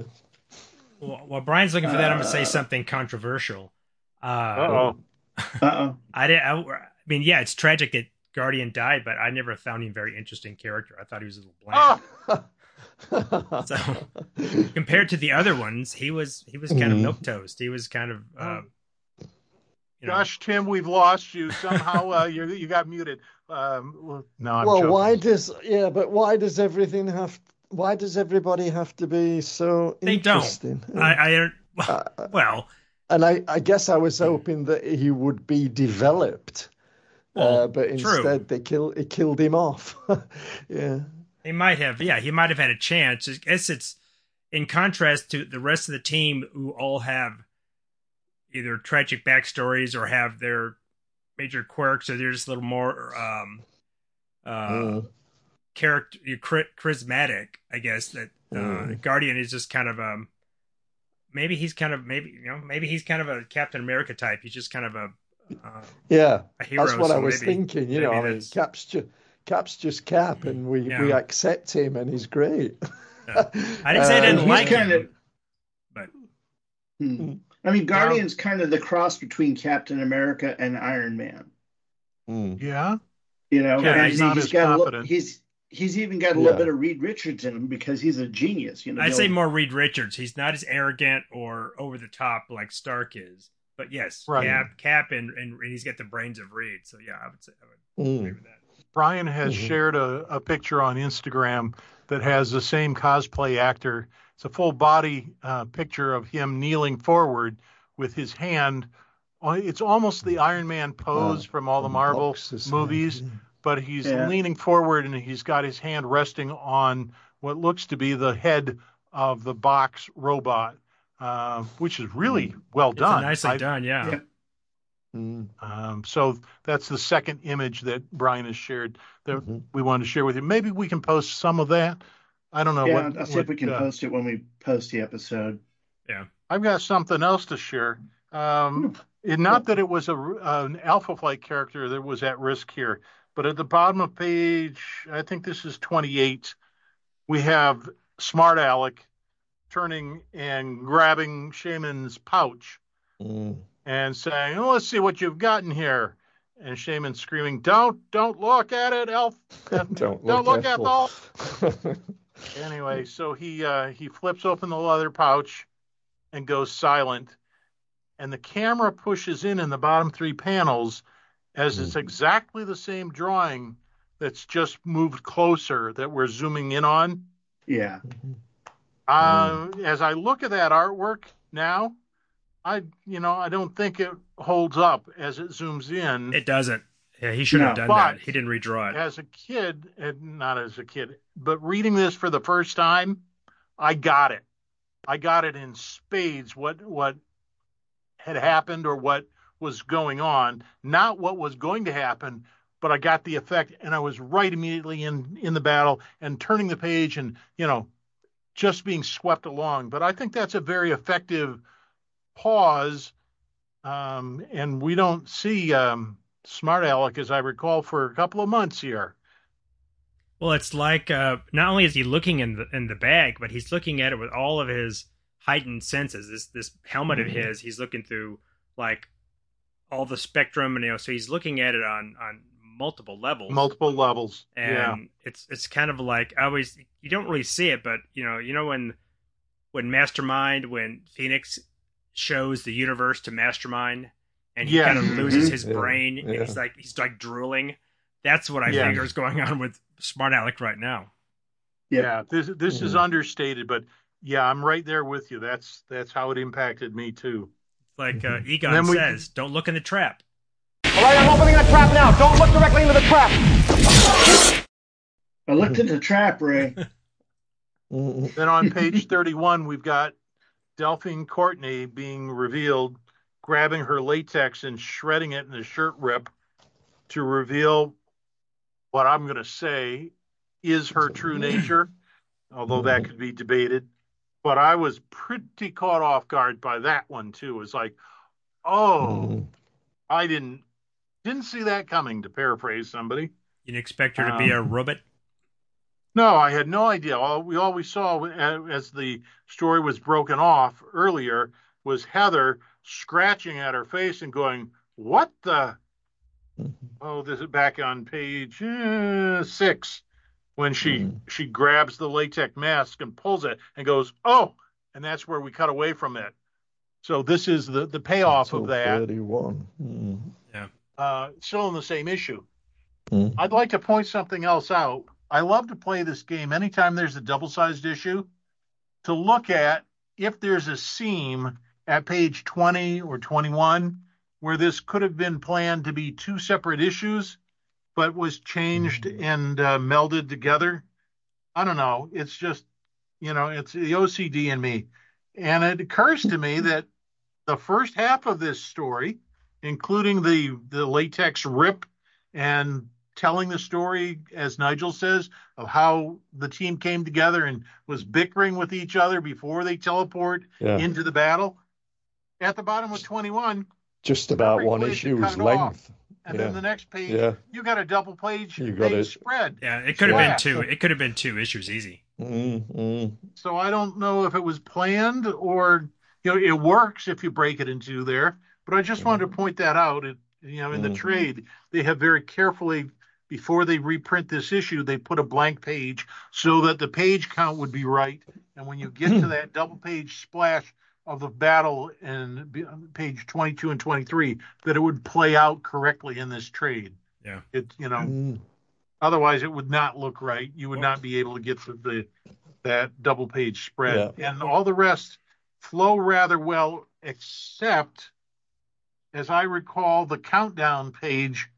well. While Brian's looking for that, I'm going to say something controversial. Uh oh. Uh-oh. I didn't. I, I mean, yeah, it's tragic that Guardian died, but I never found him a very interesting character. I thought he was a little bland. Oh. So compared to the other ones, he was he was kind mm. of milquetoast. He was kind of. Uh, you know. Gosh, Tim, we've lost you somehow. uh, you you got muted. Um, no, I'm well, joking. why does yeah? But why does everything have? Why does everybody have to be so they interesting? Don't. I, I uh, well. And I, I guess I was hoping that he would be developed, well, uh, but instead true. they killed they killed him off. yeah, he might have. Yeah, he might have had a chance. I guess it's in contrast to the rest of the team who all have either tragic backstories or have their major quirks, or they're just a little more um, uh, mm. character charismatic. I guess that uh, mm. Guardian is just kind of um. Maybe he's kind of maybe you know maybe he's kind of a Captain America type. He's just kind of a uh, yeah. A hero, that's what so I was maybe, thinking. You know, I mean, Cap's just Cap's just Cap, and we, yeah. we accept him, and he's great. Yeah. I didn't say I didn't uh, like him, of, but hmm. I mean, Guardian's yeah. kind of the cross between Captain America and Iron Man. Mm. Yeah, you know, yeah, and he's, not he's got a little, he's. He's even got a little yeah. bit of Reed Richards in him because he's a genius. You know, I'd say more Reed Richards. He's not as arrogant or over the top like Stark is. But yes, right. Cap, Cap, and, and and he's got the brains of Reed. So yeah, I would say I would mm. agree with that. Brian has mm-hmm. shared a, a picture on Instagram that has the same cosplay actor. It's a full body uh, picture of him kneeling forward with his hand. It's almost the Iron Man pose uh, from all the Marvel boxes, movies. Yeah. But he's yeah. leaning forward and he's got his hand resting on what looks to be the head of the box robot, uh, which is really well it's done. Nicely I, done, yeah. yeah. Mm. Um, so that's the second image that Brian has shared that mm-hmm. we wanted to share with you. Maybe we can post some of that. I don't know. Yeah, what, I'll see what, if we can uh, post it when we post the episode. Yeah. I've got something else to share. Um, it, not that it was a, an Alpha Flight character that was at risk here. But at the bottom of page, I think this is twenty-eight, we have Smart Alec turning and grabbing Shaman's pouch mm. and saying, oh, let's see what you've gotten here. And Shaman screaming, don't, don't look at it, Elf. don't, don't look, look at Ethel. the Anyway, so he uh, he flips open the leather pouch and goes silent. And the camera pushes in in the bottom three panels as it's exactly the same drawing that's just moved closer that we're zooming in on. Yeah. Uh, as I look at that artwork now, I, you know, I don't think it holds up as it zooms in. It doesn't. Yeah, he should No, have done but that. He didn't redraw it. As a kid, and not as a kid, but reading this for the first time, I got it. I got it in spades what what had happened or what was going on, not what was going to happen, but I got the effect, and I was right immediately in, in the battle and turning the page and, you know, just being swept along. But I think that's a very effective pause, um, and we don't see um, Smart Alec, as I recall, for a couple of months here. Well, it's like uh, not only is he looking in the in the bag, but he's looking at it with all of his heightened senses. This this helmet mm-hmm. of his, he's looking through like all the spectrum, and you know, so he's looking at it on on multiple levels. Multiple levels, and yeah. it's it's kind of like I always you don't really see it, but you know you know when when Mastermind when Phoenix shows the universe to Mastermind, and he Yes. kind of loses his Yeah. brain, and Yeah. he's like he's like drooling. That's what I Yeah. figure is going on with Smart Alec right now. Yep. Yeah, this this is Mhm. understated, but yeah, I'm right there with you. That's that's how it impacted me too. Like uh, Mhm. Egon Then we- says, "Don't look in the trap." All right, I'm opening the trap now. Don't look directly into the trap. I looked at the trap, Ray. Mhm. Then on page thirty-one, we've got Delphine Courtney being revealed, grabbing her latex and shredding it in the shirt rip to reveal what I'm going to say is her true nature, although that could be debated. But I was pretty caught off guard by that one too. It's like, oh, Mhm. I didn't didn't see that coming, to paraphrase somebody. You didn't expect her to be Um, a robot. No, I had no idea. All we all we saw uh, as the story was broken off earlier was Heather scratching at her face and going, "What the?" Mhm. Oh, this is back on page uh, six when she Mhm. she grabs the latex mask and pulls it and goes, "Oh," and that's where we cut away from it. So this is the the payoff of Until that. thirty-one. Mhm. Uh, still in the same issue. Mhm. I'd like to point something else out. I love to play this game anytime there's a double-sized issue to look at if there's a seam at page twenty or twenty-one where this could have been planned to be two separate issues, but was changed Mhm. and uh, melded together. I don't know. It's just, you know, it's the O C D in me. And it occurs to me that the first half of this story, including the, the latex rip and telling the story, as Nigel says, of how the team came together and was bickering with each other before they teleport Yeah. into the battle. At the bottom of twenty-one, Just about perfect one place to cut issue's it off. length. and Yeah. then the next page, Yeah. you got a double page, You got page it. spread. Yeah, it could have been Splash. two. It could have been two issues easy. Mm-hmm. So I don't know if it was planned or, you know, it works if you break it into there. But I just wanted to point that out. It, you know, in the Mhm. trade, they have very carefully, before they reprint this issue, they put a blank page so that the page count would be right. And when you get to that double page splash of the battle in b- page twenty-two and twenty-three, that it would play out correctly in this trade. Yeah. It, you know, Mm. otherwise it would not look right. You would Well- not be able to get to the that double page spread. Yeah. And all the rest flow rather well, except, as I recall, the countdown page,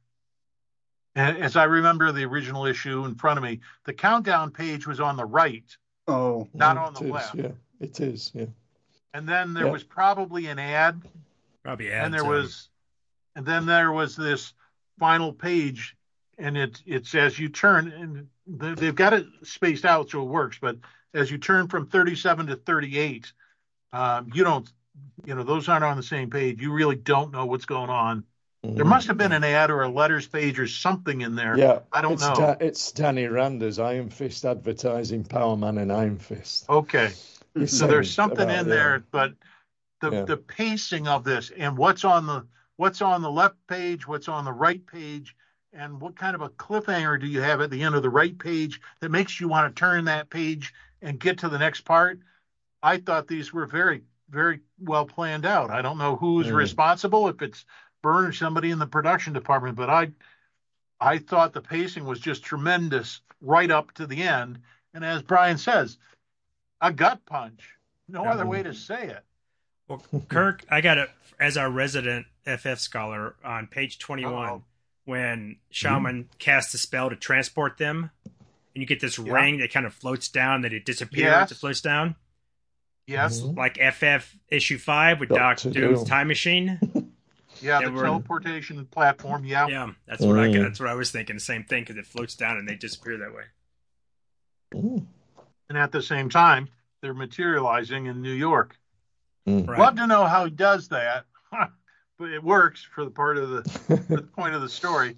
a- as I remember the original issue in front of me, the countdown page was on the right, Oh, not Mm, on the it is, left. Yeah, it is. Yeah. And then there Yeah. was probably an ad, Probably and adds. there um, was, and then there was this final page, and it it says you turn, and they- they've got it spaced out so it works, but as you turn from thirty-seven to thirty-eight, um, you don't, you know, those aren't on the same page. You really don't know what's going on. There Mhm. must have been an ad or a letters page or something in there. Yeah, I don't it's know. Da- it's Danny Rander's Iron Fist advertising Power Man and Iron Fist. Okay, He's so there's saying something about- in yeah. there, but the Yeah. the pacing of this and what's on the what's on the left page, what's on the right page, and what kind of a cliffhanger do you have at the end of the right page that makes you want to turn that page and get to the next part? I thought these were very, very well planned out. I don't know who's Mm. responsible, if it's Byrne or somebody in the production department, but I I thought the pacing was just tremendous right up to the end. And as Brian says, a gut punch. No Yeah. other way to say it. Well, Kirk, I got it as our resident F F scholar on page twenty-one Uh-oh. when Shaman casts a spell to transport them, and you get this Yeah. ring that kind of floats down, that it disappears, Yes. it floats down, Yes. Mhm. like F F issue five with Doctor Doctor Doom's Doom. time machine. Yeah, They the were- teleportation platform. Yeah. Yeah, that's what I got. Mm. That's what I was thinking. The same thing, because it floats down and they disappear that way. Mm. And at the same time, they're materializing in New York. Mm. Right. Love to know how he does that, but it works for the part of the, for the point of the story.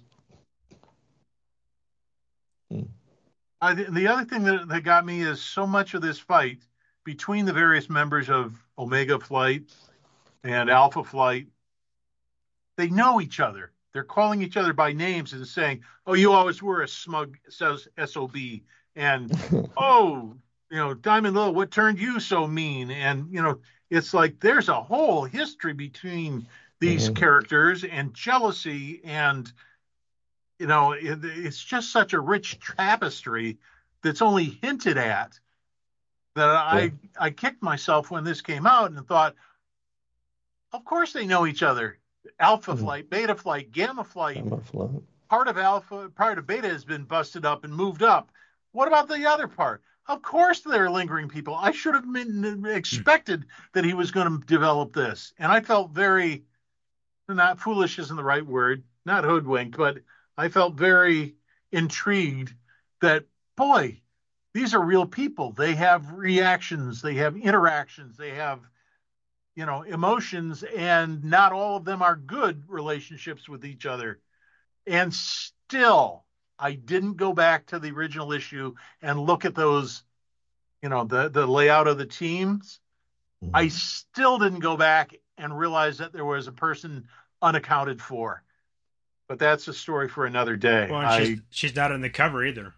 Mm. I, the other thing that, that got me is so much of this fight between the various members of Omega Flight and Alpha Flight, they know each other. They're calling each other by names and saying, "Oh, you always were a smug S O B," and "Oh, you know, Diamond Little, what turned you so mean?" And you know, it's like there's a whole history between these Mhm. characters and jealousy, and you know it, it's just such a rich tapestry that's only hinted at that Yeah. I I kicked myself when this came out and thought, of course they know each other. Alpha Mhm. flight, beta flight, gamma flight. I'm a float. Part of alpha, part of beta has been busted up and moved up. What about the other part? Of course they're lingering people. I should have been expected that he was going to develop this. And I felt very, not foolish isn't the right word, not hoodwinked, but I felt very intrigued that, boy, these are real people. They have reactions, they have interactions, they have, you know, emotions, and not all of them are good relationships with each other. And still, I didn't go back to the original issue and look at those, you know, the, the layout of the teams. I still didn't go back and realize that there was a person unaccounted for. But that's a story for another day. Well, and I, she's she's not on the cover either.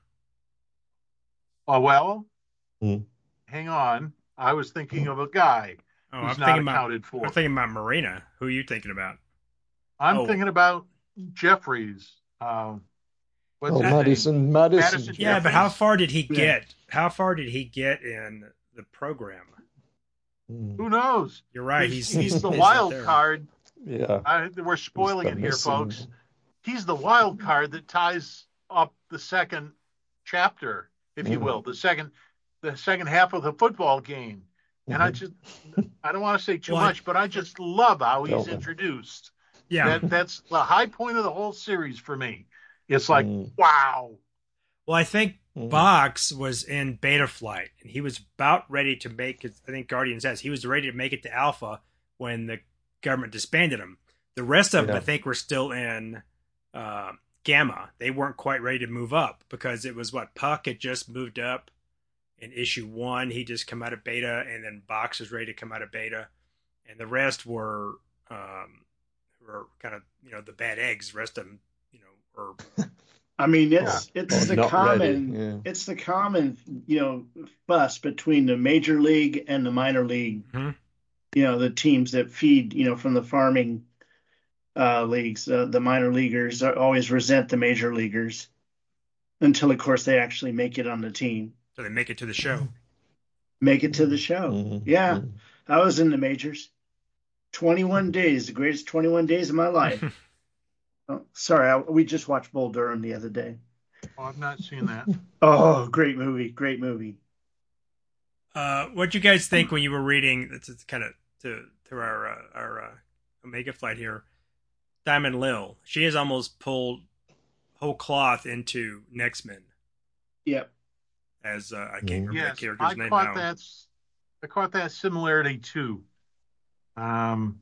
oh, well, Mm. hang on. I was thinking of a guy Oh, who's I'm not thinking about accounted for. I'm thinking about Marina. Who are you thinking about? I'm oh. thinking about Jeffries. Uh, what's Oh, his Madison, name? Madison. Madison Yeah, but how Jeffries? far did he Yeah. get? How far did he get in the program? Mm. Who knows? You're right. He's, He's he's the he's not wild there. card. Yeah. I, we're spoiling He's it the here, missing- folks. He's the wild card that ties up the second chapter, if you Mm. will, the second the second half of the football game. And I Mhm. just I don't want to say too Well, I- much, but I just love how he's Don't. introduced. Yeah. That that's the high point of the whole series for me. It's like, Mm. wow. Well, I think Mm. Box was in beta flight, and he was about ready to make it. I think Guardian says he was ready to make it to Alpha when the government disbanded him. The rest of them, Yeah. I think, were still in uh, Gamma. They weren't quite ready to move up because it was what Puck had just moved up in issue one. He just come out of beta, and then Box was ready to come out of beta, and the rest were um, were kind of you know the bad eggs. The rest of them, you know, were I mean, it's it's Or the not common ready, yeah. it's the common you know fuss between the major league and the minor league. Mhm. You know, the teams that feed you know from the farming uh, leagues. Uh, the minor leaguers are, always resent the major leaguers until, of course, they actually make it on the team, so they make it to the show. make it to the show. Mhm. Yeah, Mhm. I was in the majors. twenty-one days, the greatest twenty-one days of my life. Oh, sorry, I, we just watched Bull Durham the other day. Oh, I've not seen that. Oh, great movie, great movie. Uh, what do you guys think when you were reading? It's, it's kind of to to our uh, our uh, Omega flight here. Diamond Lil, she has almost pulled whole cloth into Next Men Yep. as uh, I can't Mhm. remember that Yes, character's I name caught now. that. I caught that similarity too. Um,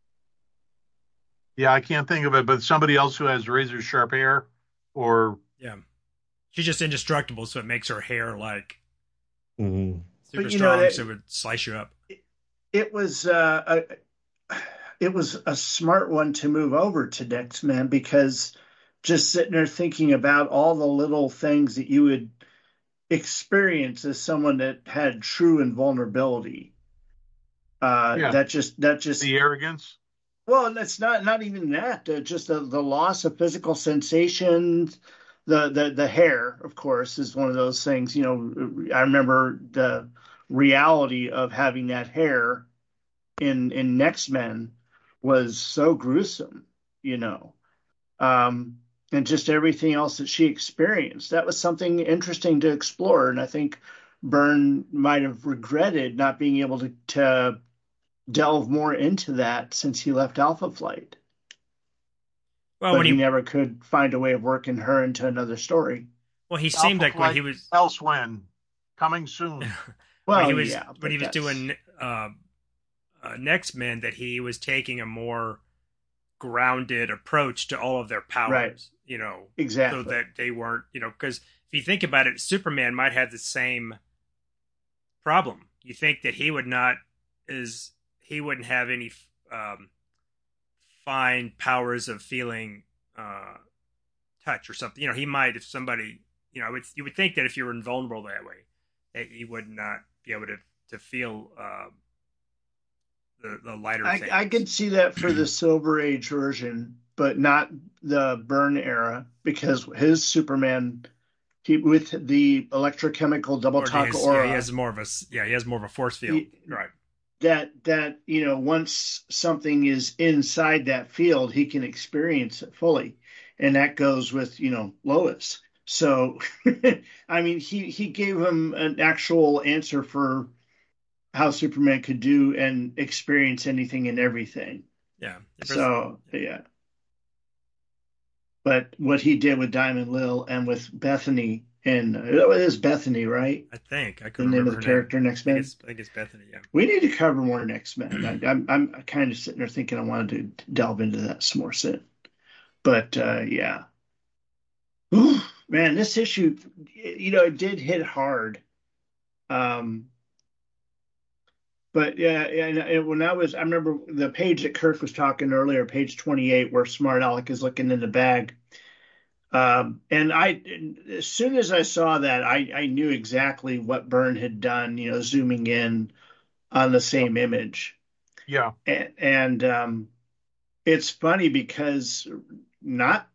yeah, I can't think of it, but somebody else who has razor sharp hair, or Yeah, she's just indestructible, so it makes her hair like Mhm. super But, you know, strong, that- so it would slice you up. It was uh, a, it was a smart one to move over to Next Man because just sitting there thinking about all the little things that you would experience as someone that had true invulnerability. Uh, Yeah. that just that just the arrogance. well, and it's not not even that. Uh, just the, the loss of physical sensations. The, the the hair, of course, is one of those things. You know, I remember the reality of having that hair in in Next Men was so gruesome. You know, um, and just everything else that she experienced. That was something interesting to explore, and I think Byrne might have regretted not being able to, to delve more into that since he left Alpha Flight. Well, but when he, he never could find a way of working her into another story. well he seemed Alpha like when Flight he was Elsewhen, coming soon. Well, when he was yeah, when but he was that's- doing uh, uh, Next Men, that he was taking a more grounded approach to all of their powers. Right. You know, exactly so that they weren't, you know, because if you think about it, Superman might have the same problem. You think that he would not is he wouldn't have any um, fine powers of feeling uh, touch or something. You know, he might if somebody, you know, it's, you would think that if you were invulnerable that way, that you would not be able to to feel uh, the, the lighter I, things. I could see that for the Silver Age version, but not the Byrne era, because his Superman, he, with the electrochemical double or talk his, aura, yeah, he has more of a yeah, he has more of a force field, he, right? that that you know, once something is inside that field, he can experience it fully, and that goes with you know Lois. So, I mean, he he gave him an actual answer for how Superman could do and experience anything and everything. Yeah. So yeah, but what he did with Diamond Lil and with Bethany, and uh, it is Bethany, right? I think I The could name remember of the her character name. in I X think Men. it's I think it's Bethany. Yeah. We need to cover more X Men. I, I'm I'm kind of sitting there thinking I wanted to delve into that some more soon. But uh, yeah, Ooh, man, this issue, you know, it did hit hard. Um, but yeah, and, and when I was, I remember the page that Kirk was talking earlier, page twenty-eight, where Smart Alec is looking in the bag. Um, and I, as soon as I saw that, I, I knew exactly what Byrne had done, you know, zooming in on the same image. Yeah. And, and um, it's funny because not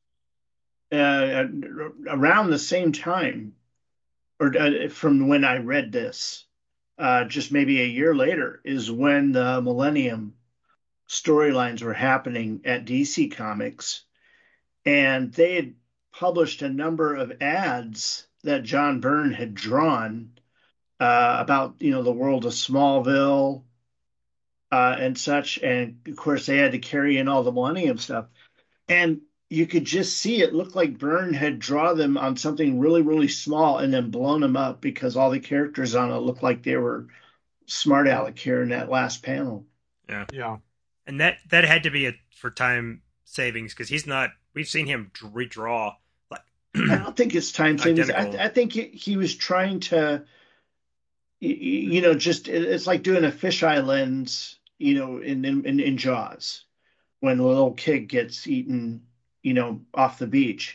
uh, around the same time, or uh, from when I read this, uh, just maybe a year later, is when the Millennium storylines were happening at D C Comics, and they had published a number of ads that John Byrne had drawn uh, about, you know, the world of Smallville uh, and such, and of course they had to carry in all the Millennium stuff, and you could just see it looked like Byrne had drawn them on something really, really small and then blown them up because all the characters on it looked like they were Smart Alec here in that last panel. Yeah. Yeah. And that that had to be a, for time savings because he's not. We've seen him redraw like. I don't think it's time savings. I, Identical. I think he, he was trying to, y- y- you know, just it's like doing a fisheye lens, you know, in in, in Jaws when the little kid gets eaten, you know, off the beach,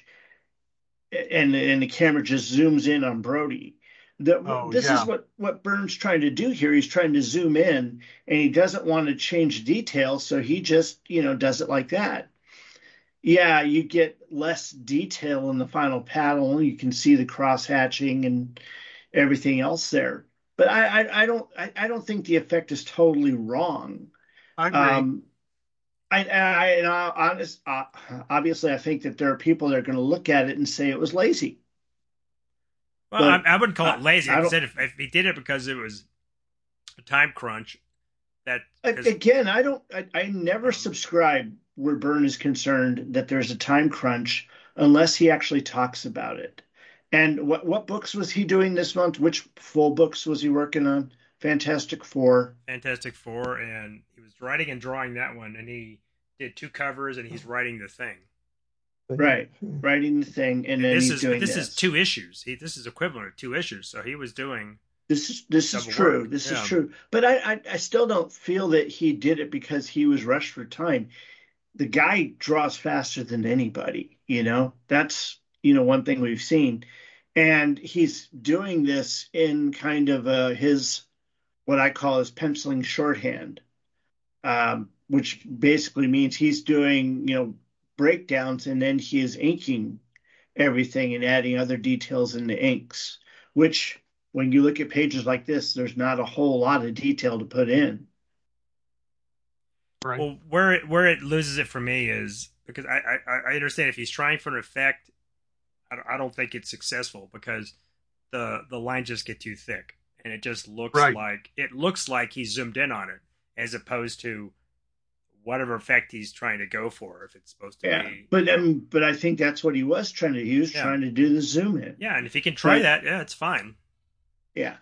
and and the camera just zooms in on Brody. The, Oh, this yeah. is what what Byrne's trying to do here. He's trying to zoom in, and he doesn't want to change details, so he just you know does it like that. Yeah, you get less detail in the final panel. You can see the cross hatching and everything else there. But I, I, I don't I, I don't think the effect is totally wrong. I agree. Um, I, I, and I honest, uh, obviously, I think that there are people that are going to look at it and say it was lazy. Well, But I, I wouldn't call I- it lazy. I I don't- said if, if he did it because it was a time crunch, that A- 'cause- Again, I don't. I, I never Um, subscribe where Byrne is concerned that there's a time crunch unless he actually talks about it. And what what books was he doing this month? Which full books was he working on? Fantastic Four. Fantastic Four, and he was writing and drawing that one, and he did two covers, and he's writing the thing. Right, writing the thing, and And then this he's is doing this, this. is two issues. He this is equivalent of two issues. So he was doing. This is this is double true. work. This Yeah. is true. But I, I I still don't feel that he did it because he was rushed for time. The guy draws faster than anybody. You know, that's you know one thing we've seen, and he's doing this in kind of uh, his what I call his penciling shorthand, um, which basically means he's doing you know breakdowns and then he is inking everything and adding other details in the inks, which when you look at pages like this, there's not a whole lot of detail to put in. Right. Well, where it, where it loses it for me is because I, I, I understand if he's trying for an effect, I don't, I don't think it's successful because the the lines just get too thick and it just looks Right. like it looks like he's zoomed in on it as opposed to whatever effect he's trying to go for. If it's supposed to Yeah, be, but um, but I think that's what he was trying to. He was Yeah. trying to do the zoom in. yeah, and if he can try Right. that, yeah, it's fine. Yeah.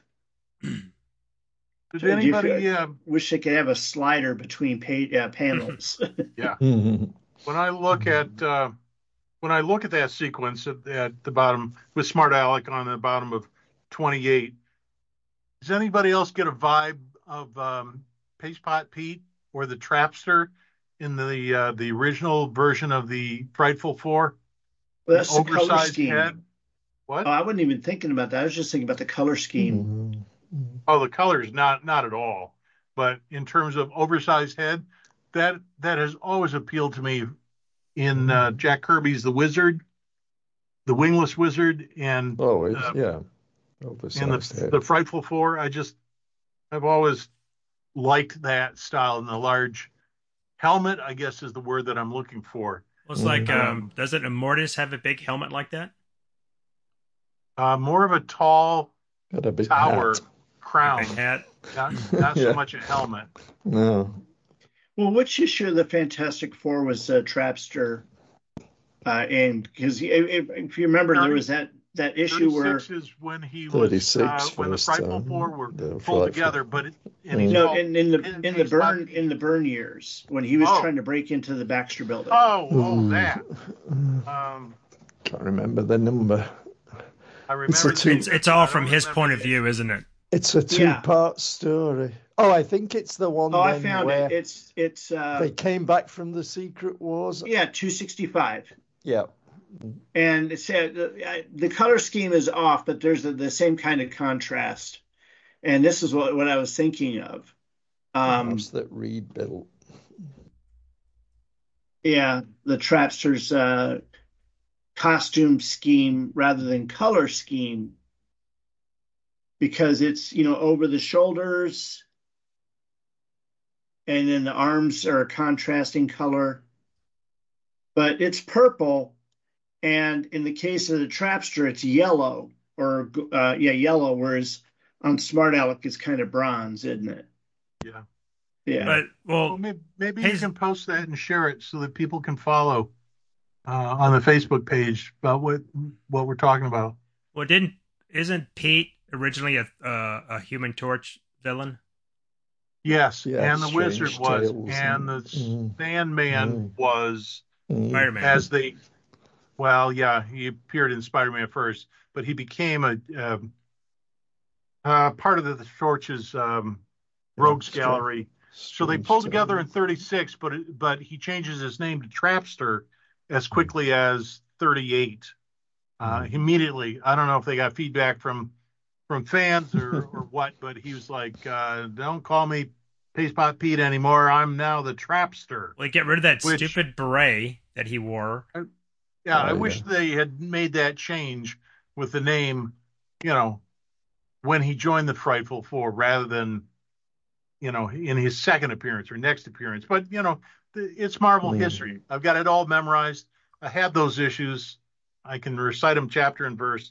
Did Do you anybody, feel- uh, Wish they could have a slider between page, uh, panels. Mhm. when I look at uh, when I look at that sequence at, at the bottom with Smart Alec on the bottom of twenty-eight, does anybody else get a vibe of um, Paste Pot Pete or the Trapster in the uh, the original version of the Frightful Four? Well, that's the color Oversized scheme. head. What? Oh, I wasn't even thinking about that. I was just thinking about the color scheme. Mhm. Oh, the colors, not not at all. but in terms of oversized head, that that has always appealed to me in uh, Jack Kirby's The Wizard, the Wingless Wizard, and Oh, it's, uh, yeah. and Oversized the head. the Frightful Four. I just I've always liked that style, and the large helmet, I guess, is the word that I'm looking for. Well, it's like, Mm. um, Um, doesn't Immortus have a big helmet like that? uh, more of a tall Got a big tower hat. crown, Big hat. not not Yeah. so much a helmet. No. Well, which issue of the Fantastic Four was uh, Trapster uh, in? Because if, if you remember, there was that, that issue where thirty-six is when he was thirty-six uh, when the first Frightful time. Four were The pulled Frightful- together, but it, and he's Mm. no called in, in the Pin- in the Pin Spot burn Pete. in the burn years when he was Oh. trying to break into the Baxter building. Oh, oh, Ooh. that. Um, Can't remember the number. I It's a remember. two- the- It's it's all I from don't his remember point of the- view, isn't it? It's a Yeah. two-part story. Oh, I think it's the one Oh, I then found where it. It's it's uh, they came back from the Secret Wars. yeah, two sixty-five. Yeah. And it said the, the color scheme is off, but there's the, the same kind of contrast. And this is what, what I was thinking of. The Um, house that Reed built. yeah, the Trapster's uh, costume scheme rather than color scheme, because it's, you know, over the shoulders, and then the arms are a contrasting color, but it's purple. And in the case of the Trapster, it's yellow, or uh, yeah, yellow, whereas on Smart Alec it's kind of bronze, isn't it? Yeah. Yeah. But Well, well, maybe, maybe Hey, you can post that and share it so that people can follow uh, on the Facebook page about what what we're talking about. well, didn't isn't Pete originally a uh, a Human Torch villain? Yes, Yeah, and the Strange Wizard was, Tales and the and- mm. Sandman Mm. was, Mm. Spider-Man. as they, well, yeah, he appeared in Spider-Man first, but he became a um, uh, part of the Torch's um, Rogues Strange- Gallery. So they Strange pulled together in Tales. thirty-six, but it, but he changes his name to Trapster as quickly as thirty-eight. Uh, Mhm. Immediately, I don't know if they got feedback from from fans or, or what, but he was like, uh, "Don't call me Payspot Pete anymore. I'm now the Trapster." Well, get rid of that Which- stupid beret that he wore. Yeah, Oh, I wish yeah. they had made that change with the name, you know, when he joined the Frightful Four rather than, you know, in his second appearance or next appearance. But, you know, th- it's Marvel Mm. history. I've got it all memorized. I have those issues. I can recite them chapter and verse.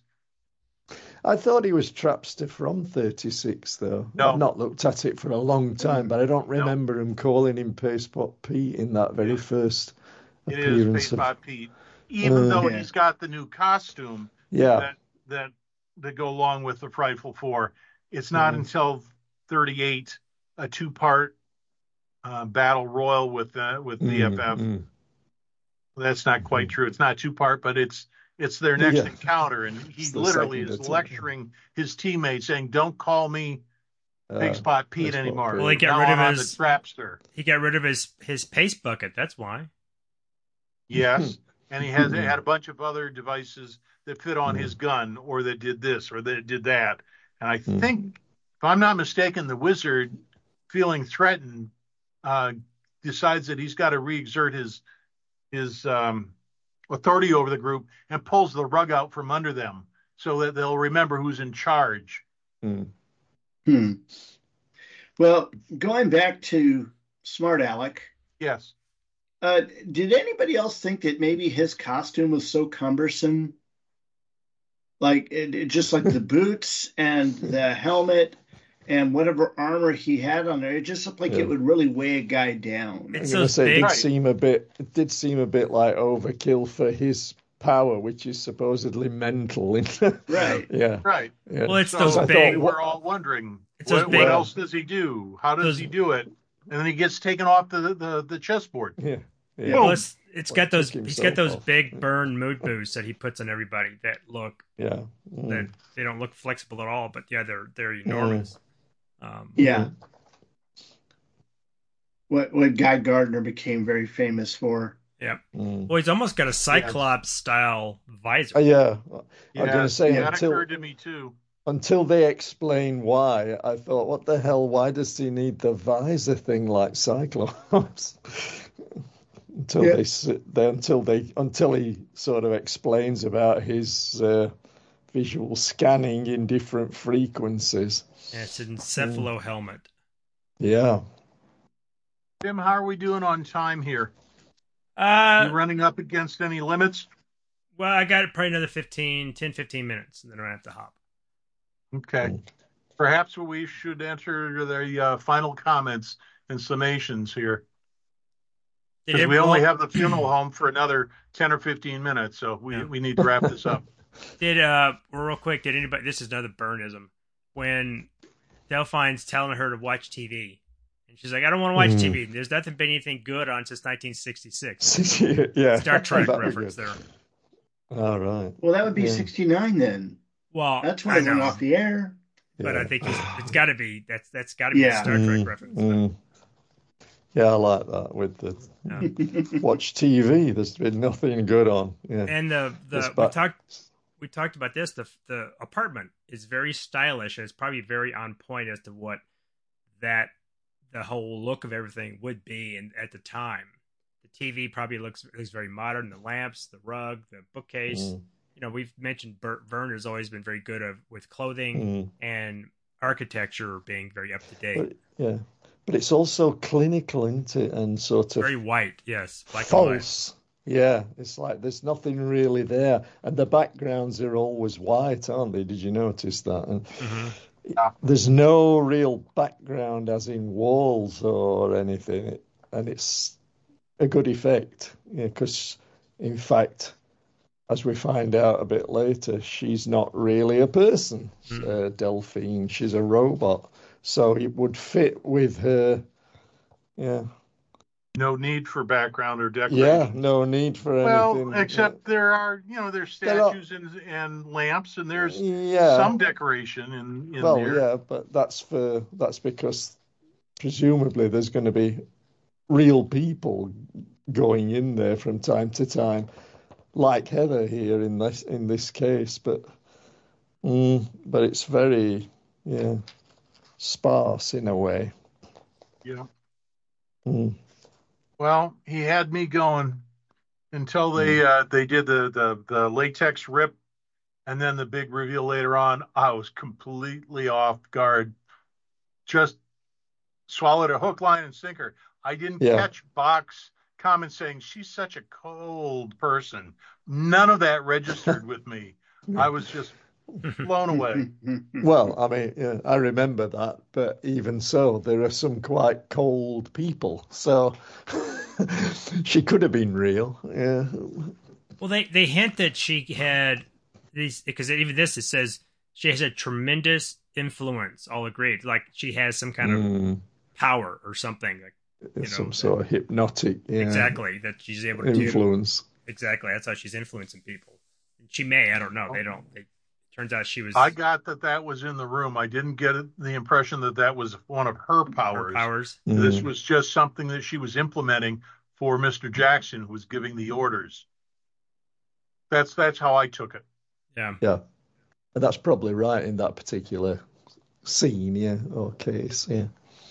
I thought he was Trapster from thirty-six, though. No. I've not looked at it for a long time, but I don't remember him calling him Payspot Pete in that very Yeah. first It is appearance. Of, Payspot Pete. Even Uh, though Yeah. he's got the new costume yeah. that, that, that go along with the Frightful Four, it's not Mhm. until thirty-eight, a two-part uh, battle royal with uh, with Mm, B F F. mm. That's not quite Mhm. true. It's not two part, but it's it's their next Yeah. encounter, and he It's the literally second is attempt. lecturing his teammates, saying, "Don't call me Uh, Big Spot Pete Payspot anymore. Pete. Well, he got Now rid of I'm his- the Trapster." He got rid of his his paste bucket. That's why. Yes, and he has Mhm. had a bunch of other devices that fit on his gun, or that did this, or that did that. And I Mhm. think, if I'm not mistaken, the Wizard, feeling threatened, uh, decides that he's got to re-exert his his um, authority over the group and pulls the rug out from under them so that they'll remember who's in charge. Mm. Hmm. Well, going back to Smart Alec, Yes. uh, did anybody else think that maybe his costume was so cumbersome? Like it, it- just like the boots and the helmet and whatever armor he had on there, it just looked like Yeah. it would really weigh a guy down. I'm It's gonna those say it big- did Right. seem a bit. It did seem a bit like overkill for his power, which is supposedly mental. Right. Yeah. Right. Yeah. Well, it's So those I big. thought- we're all wondering, It's those what, big- what else does he do? How does Those- he do it? And then he gets taken off the the, the chessboard. Yeah. Yeah. Yeah. Well, it's, it's Well, got he those. took He's got those himself off. big burn mood boosts that he puts on everybody that look Yeah. Mm. that they don't look flexible at all, but yeah, they're they're enormous. Um, Yeah. What what Guy Gardner became very famous for. Mm. Well, he's almost got a Cyclops style visor. Oh, yeah. I was Yeah, going to say that until occurred to me too. until they explain why, I thought, what the hell? Why does he need the visor thing like Cyclops? until Yeah. they, s- they until they until he sort of explains about his uh, visual scanning in different frequencies. And it's an Mm. encephalo helmet. Yeah. Tim, how are we doing on time here? Uh, You running up against any limits? well, I got probably another fifteen, ten, fifteen minutes, and then I have to hop. Okay. Mm. Perhaps we should enter the uh, final comments and summations here. Did Because it, we only well, have the funeral home for another ten or fifteen minutes, so we, Yeah. we need to wrap this up. Did uh, real quick? Did anybody? This is another Burnism. When Delphine's telling her to watch T V, and she's like, "I don't want to watch Mm. T V. There's nothing been anything good on since nineteen sixty-six." yeah. Star Trek That'd be reference good. there. All right. Well, that would be Yeah. sixty-nine then. Well, That's when I it went know, off the air. but I Yeah. think it's, it's got to be that's that's got to be Yeah. a Star Trek Mm, reference. mm. Yeah, I like that with the Yeah. watch T V. There's been nothing good on. Yeah. And the It's the we ba- talked we talked about this. The the apartment is very stylish, and it's probably very on point as to what that the whole look of everything would be. And at the time, the T V probably looks looks very modern. The lamps, the rug, the bookcase. Mm, You know, we've mentioned Bert Vern has always been very good of, with clothing mm. and architecture being very up to date. But yeah, but it's also clinical, isn't it? And sort of Very white, yes, black and white. false. Yeah, it's like there's nothing really there, and the backgrounds are always white, aren't they? Did you notice that? And hmm there's no real background, as in walls or anything, and it's a good effect. Yeah, because in fact, as we find out a bit later, she's not really a person, Mm. uh, Delphine. She's a robot, so it would fit with her. Yeah, No need for background or decoration. yeah, no need for Well, anything. except there are, you know, there's There are- statues and, and lamps, and there's yeah, some decoration in, in well, there. yeah, but that's for that's because presumably there's going to be real people going in there from time to time, like Heather here in this in this case. But mm, but it's very yeah sparse in a way. Yeah. Mm, Well, he had me going until they uh, they did the, the the latex rip, and then the big reveal later on. I was completely off guard. Just swallowed a hook, line, and sinker. I didn't Yeah. catch Bach's comment saying she's such a cold person. None of that registered with me. I was just blown away. Well, I mean, yeah, I remember that, but even so, there are some quite cold people. So she could have been real. Yeah. Well, they they hint that she had these because even this it says she has a tremendous influence. All agreed, like she has some kind of Mm, power or something. Like, you know, some sort of hypnotic, yeah, exactly that she's able to do. influence. Exactly, that's how she's influencing people. She may, I don't know. They don't. It turns out she was. I got that that was in the room. I didn't get the impression that that was one of her her powers. powers. This Mm, was just something that she was implementing for Mister Jackson, who was giving the orders. That's that's how I took it. Yeah. yeah, and that's probably right in that particular scene, yeah, or case, yeah.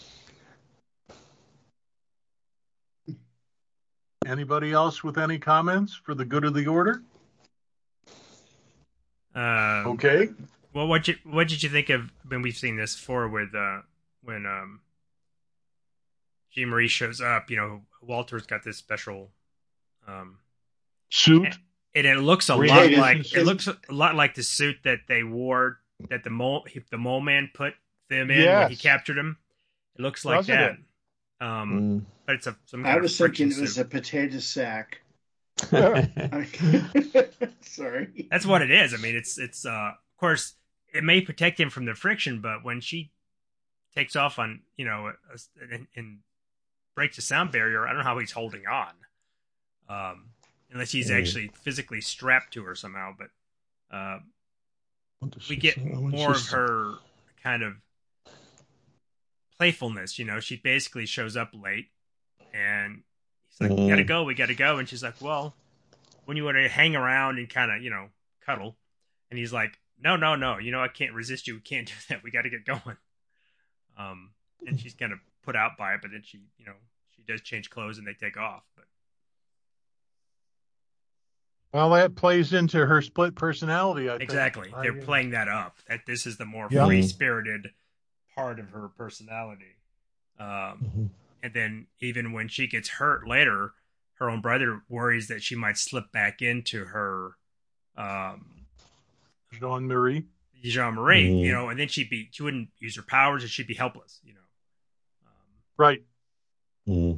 Anybody else with any comments for the good of the order? Uh, Okay. Well, what you what did you think of when we've seen this before with uh, when um, Jean Marie shows up? You know, Walter's got this special, um, Suit. and it looks a Really? lot It is- like it's- it looks a lot like the suit that they wore that the mole the mole man put them in when he Yes. captured him. It looks like Doesn't that. it? Um, Mm. but it's a some kind I of was friction thinking it was suit. a potato sack. I mean, sorry. That's what it is. I mean, it's it's uh, of course it may protect him from the friction, but when she takes off on you know a, and, and breaks the sound barrier, I don't know how he's holding on, um, unless he's Mm. actually physically strapped to her somehow. But uh, What does we she get say? What does more she of say? her kind of playfulness. You know, she basically shows up late, and he's like, "We gotta Mm. go, we gotta go," and she's like, "Well, when you want to hang around and kind of you know cuddle," and he's like, no, no, no, you know, I can't resist you. We can't do that. We got to get going. Um, and she's kind of put out by it, but then she, you know, she does change clothes and they take off. But Well, that plays into her split personality, I think. exactly, I- they're playing that up. That this is the more Yeah. free spirited part of her personality. Um, Mhm. and then even when she gets hurt later, her own brother worries that she might slip back into her um, Jean Marie. Jean Marie, Mm. you know, and then she'd be she wouldn't use her powers and she'd be helpless, you know. Um, Right. Mm.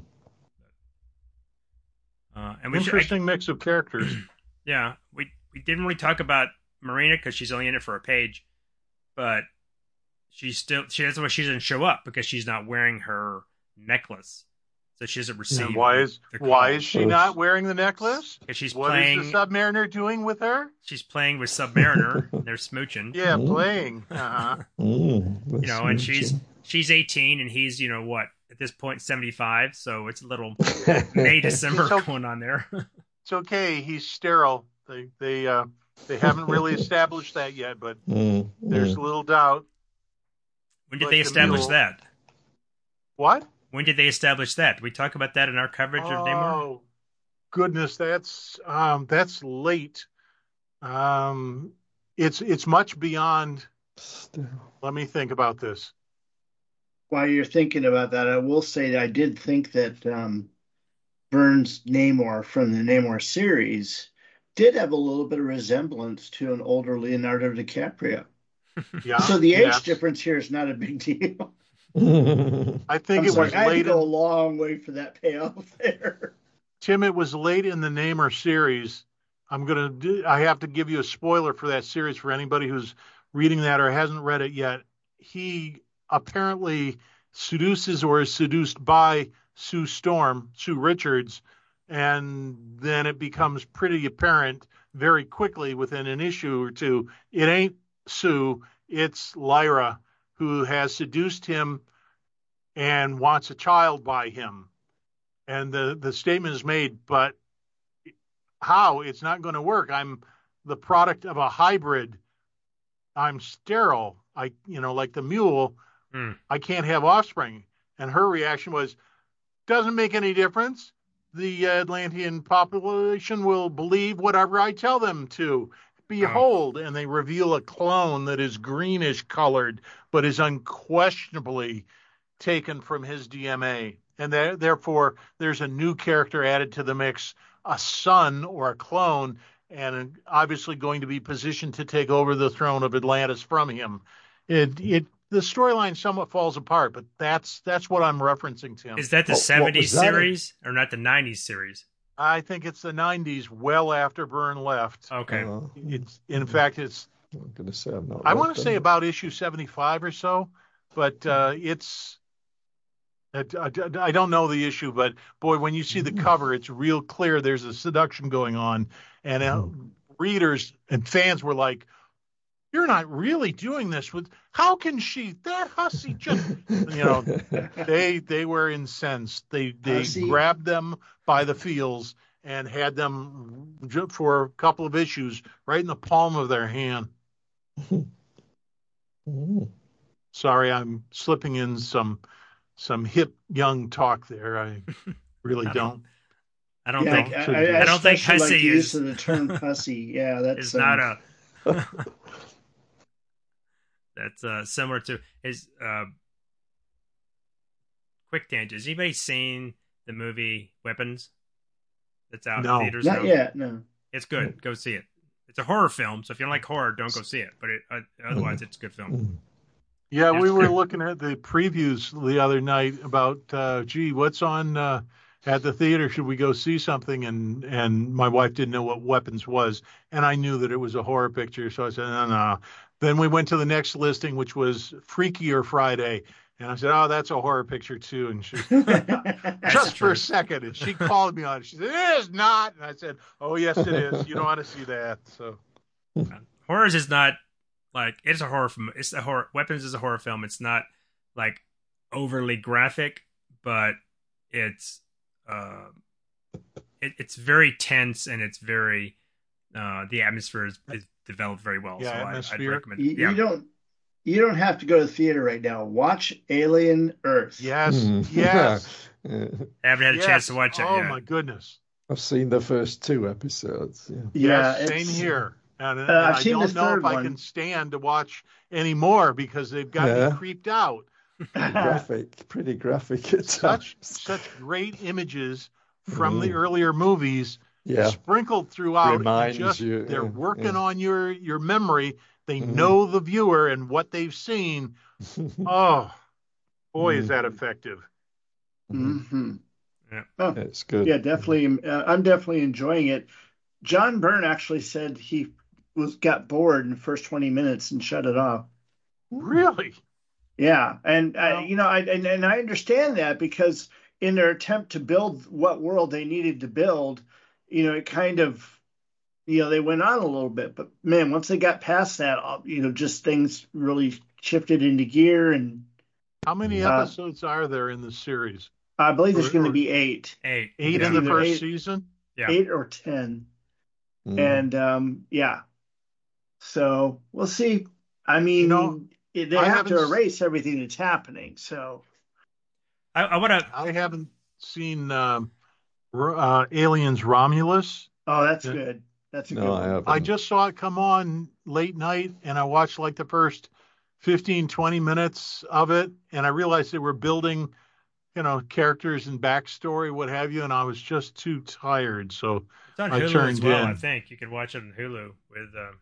uh, and we should, Interesting mix of characters. yeah, we we didn't really talk about Marina because she's only in it for a page, but she's still she that's why she doesn't show up because she's not wearing her necklace, so she doesn't receive. And why is the why call. is she not wearing the necklace? Because she's What playing. is the Submariner doing with her? She's playing with Submariner. They're smooching. Yeah, Mm. playing. Uh-huh. Mm. You know, and she's she's eighteen and he's, you know, what, at this point seventy-five, so it's a little May December So- going on there. It's okay. He's sterile. They they uh they haven't really established that yet, but Mm. there's Mm. little doubt. When did Like they the establish mule. that? What? When did they establish that? Did we talk about that in our coverage of Namor? Oh goodness, that's um that's late. Um it's it's much beyond. Still. Let me think about this. While you're thinking about that, I will say that I did think that um, Burns Namor from the Namor series did have a little bit of resemblance to an older Leonardo DiCaprio. Yeah. So the age yes. difference here is not a big deal. I think I'm it sorry, was I had to late. go a In, long way for that payoff there. Tim, it was late in the Namor series. I'm gonna. Do, I have to give you a spoiler for that series for anybody who's reading that or hasn't read it yet. He apparently seduces or is seduced by Sue Storm, Sue Richards, and then it becomes pretty apparent very quickly within an issue or two. It ain't Sue, it's Lyra who has seduced him and wants a child by him. And the, the statement is made, but how? It's not going to work. I'm the product of a hybrid. I'm sterile. I, you know, like the mule, Hmm. I can't have offspring. And her reaction was, doesn't make any difference. The Atlantean population will believe whatever I tell them to. Behold, and they reveal a clone that is greenish colored, but is unquestionably taken from his D M A. And there, therefore, there's a new character added to the mix, a son or a clone, and obviously going to be positioned to take over the throne of Atlantis from him. It, it, the storyline somewhat falls apart, but that's that's what I'm referencing, Tim. Is that the What- what seventies was that? series or not the nineties series? I think it's the nineties, well after Byrne left. Okay. Uh, It's in fact, it's I'm going to say I'm not. I read want to them. say about issue seventy-five or so, but uh, it's I, I, I don't know the issue, but boy, when you see the cover, it's real clear there's a seduction going on, and uh, readers and fans were like, "You're not really doing this with? How can she? That hussy just you know." They they were incensed. They they Hussy. grabbed them by the feels and had them ju- for a couple of issues right in the palm of their hand. Mm. Sorry, I'm slipping in some some hip young talk there. I really I don't- don't. I don't Yeah, think I, should- I, I don't think especially like hussy the use is- of the term hussy. Yeah, that's it's um, not a. That's uh, similar to his uh, quick tangent. Has anybody seen the movie Weapons? That's out No. in theaters not now. yet. No. It's good. Go see it. It's a horror film, so if you don't like horror, don't go see it. But it, uh, otherwise, it's a good film. Mm. Yeah, we Yes. were looking at the previews the other night about, uh, gee, what's on uh, at the theater? Should we go see something? And and my wife didn't know what Weapons was, and I knew that it was a horror picture, so I said, no, no. Then we went to the next listing, which was Freakier Friday, and I said, oh, that's a horror picture too. And she just for true. a second, and she called me on it. She said, it is not, and I said, oh, yes, it is. You don't want to see that. So Horrors is not like it's a horror film. It's a horror. Weapons is a horror film. It's not like overly graphic, but it's uh, it, it's very tense and it's very uh, the atmosphere is, is developed very well. Yeah, so I, I'd atmosphere. recommend. You, yeah, you don't you don't have to go to the theater right now. Watch Alien Earth. Yes, Mm. yes, Yeah. I haven't had a yes. chance to watch it Oh yet. my goodness. I've seen the first two episodes. Yeah. Yeah, Yes, same it's, here. And, Uh, and I've I seen the don't know third if I one. can stand to watch any more because they've got Yeah. me creeped out. Pretty graphic, pretty graphic at Such times. such great images from the Mm. earlier movies Yeah, sprinkled throughout. and Reminds just you, they're yeah, working yeah. on your your memory. They Mhm. know the viewer and what they've seen. Oh, boy, is Mm. that effective. Mhm. hmm Yeah. Oh, It's good. yeah, definitely. Uh, I'm definitely enjoying it. John Byrne actually said he was got bored in the first twenty minutes and shut it off. Really? Yeah, and I, Well- you know, I and, and I understand that because in their attempt to build what world they needed to build, you know, it kind of, you know, they went on a little bit. But man, once they got past that, uh, you know, just things really shifted into gear, and How many Uh, episodes are there in the series? I believe there's Or- going to or- be eight, Eight. Eight yeah. in the either first eight- season? Yeah. eight or ten, Mm. and um, yeah. So we'll see. I mean, You know, it- they I have to haven't s- erase everything that's happening. So I, I want to. I haven't seen um, Ro- uh, Aliens Romulus. oh, that's Yeah. good. That's a good No, I one. haven't. I just saw it come on late night and I watched like the first fifteen, twenty minutes of it. And I realized they were building, you know, characters and backstory, what have you. And I was just too tired. So It's on I Hulu as turned well. in. I think you can watch it on Hulu with um,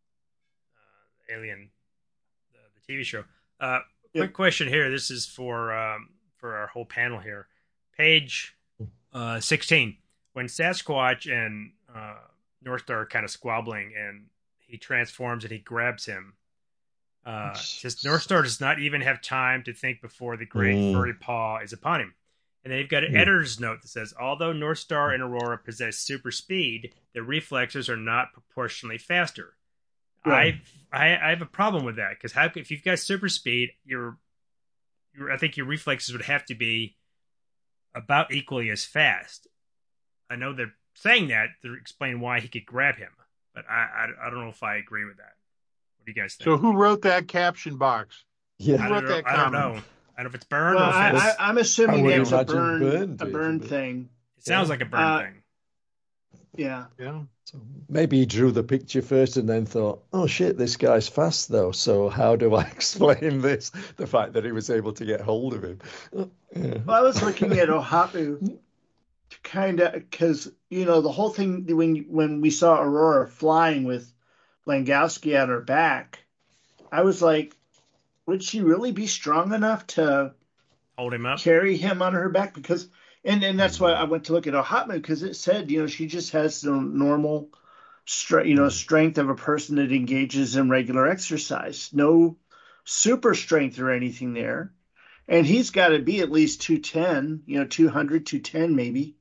uh, Alien, the, the T V show. Uh, quick Yep. question here. This is for um, for our whole panel here. Page uh, sixteen. When Sasquatch and uh, North Star are kind of squabbling, and he transforms and he grabs him. Uh, it says North Star does not even have time to think before the great Mm. furry paw is upon him. And then you've got an Mm. editor's note that says, although North Star and Aurora possess super speed, their reflexes are not proportionally faster. Right. I, I I have a problem with that because how if you've got super speed, your your I think your reflexes would have to be about equally as fast. I know they're saying that to explain why he could grab him, but I I, I don't know if I agree with that. What do you guys think? So who wrote that caption box? Yeah. I wrote don't, know, that I don't know. comment? I don't know if it's Burn Well, or if I, it's, I, I'm assuming I would that was a imagine burn, Byrne a did, burn but- thing. it sounds Yeah. like a Burn Uh, thing. Yeah. Yeah. So maybe he drew the picture first and then thought, oh shit, this guy's fast though. So how do I explain this? The fact that he was able to get hold of him. Yeah. Well, I was looking at Oahu to kind of because you know the whole thing when when we saw Aurora flying with Langowski at her back, I was like, would she really be strong enough to Hold him up. carry him on her back? Because and and that's why I went to look at Oahu because it said you know she just has the normal strength you know strength of a person that engages in regular exercise, no super strength or anything there. And he's got to be at least two ten, you know, two hundred, two ten maybe.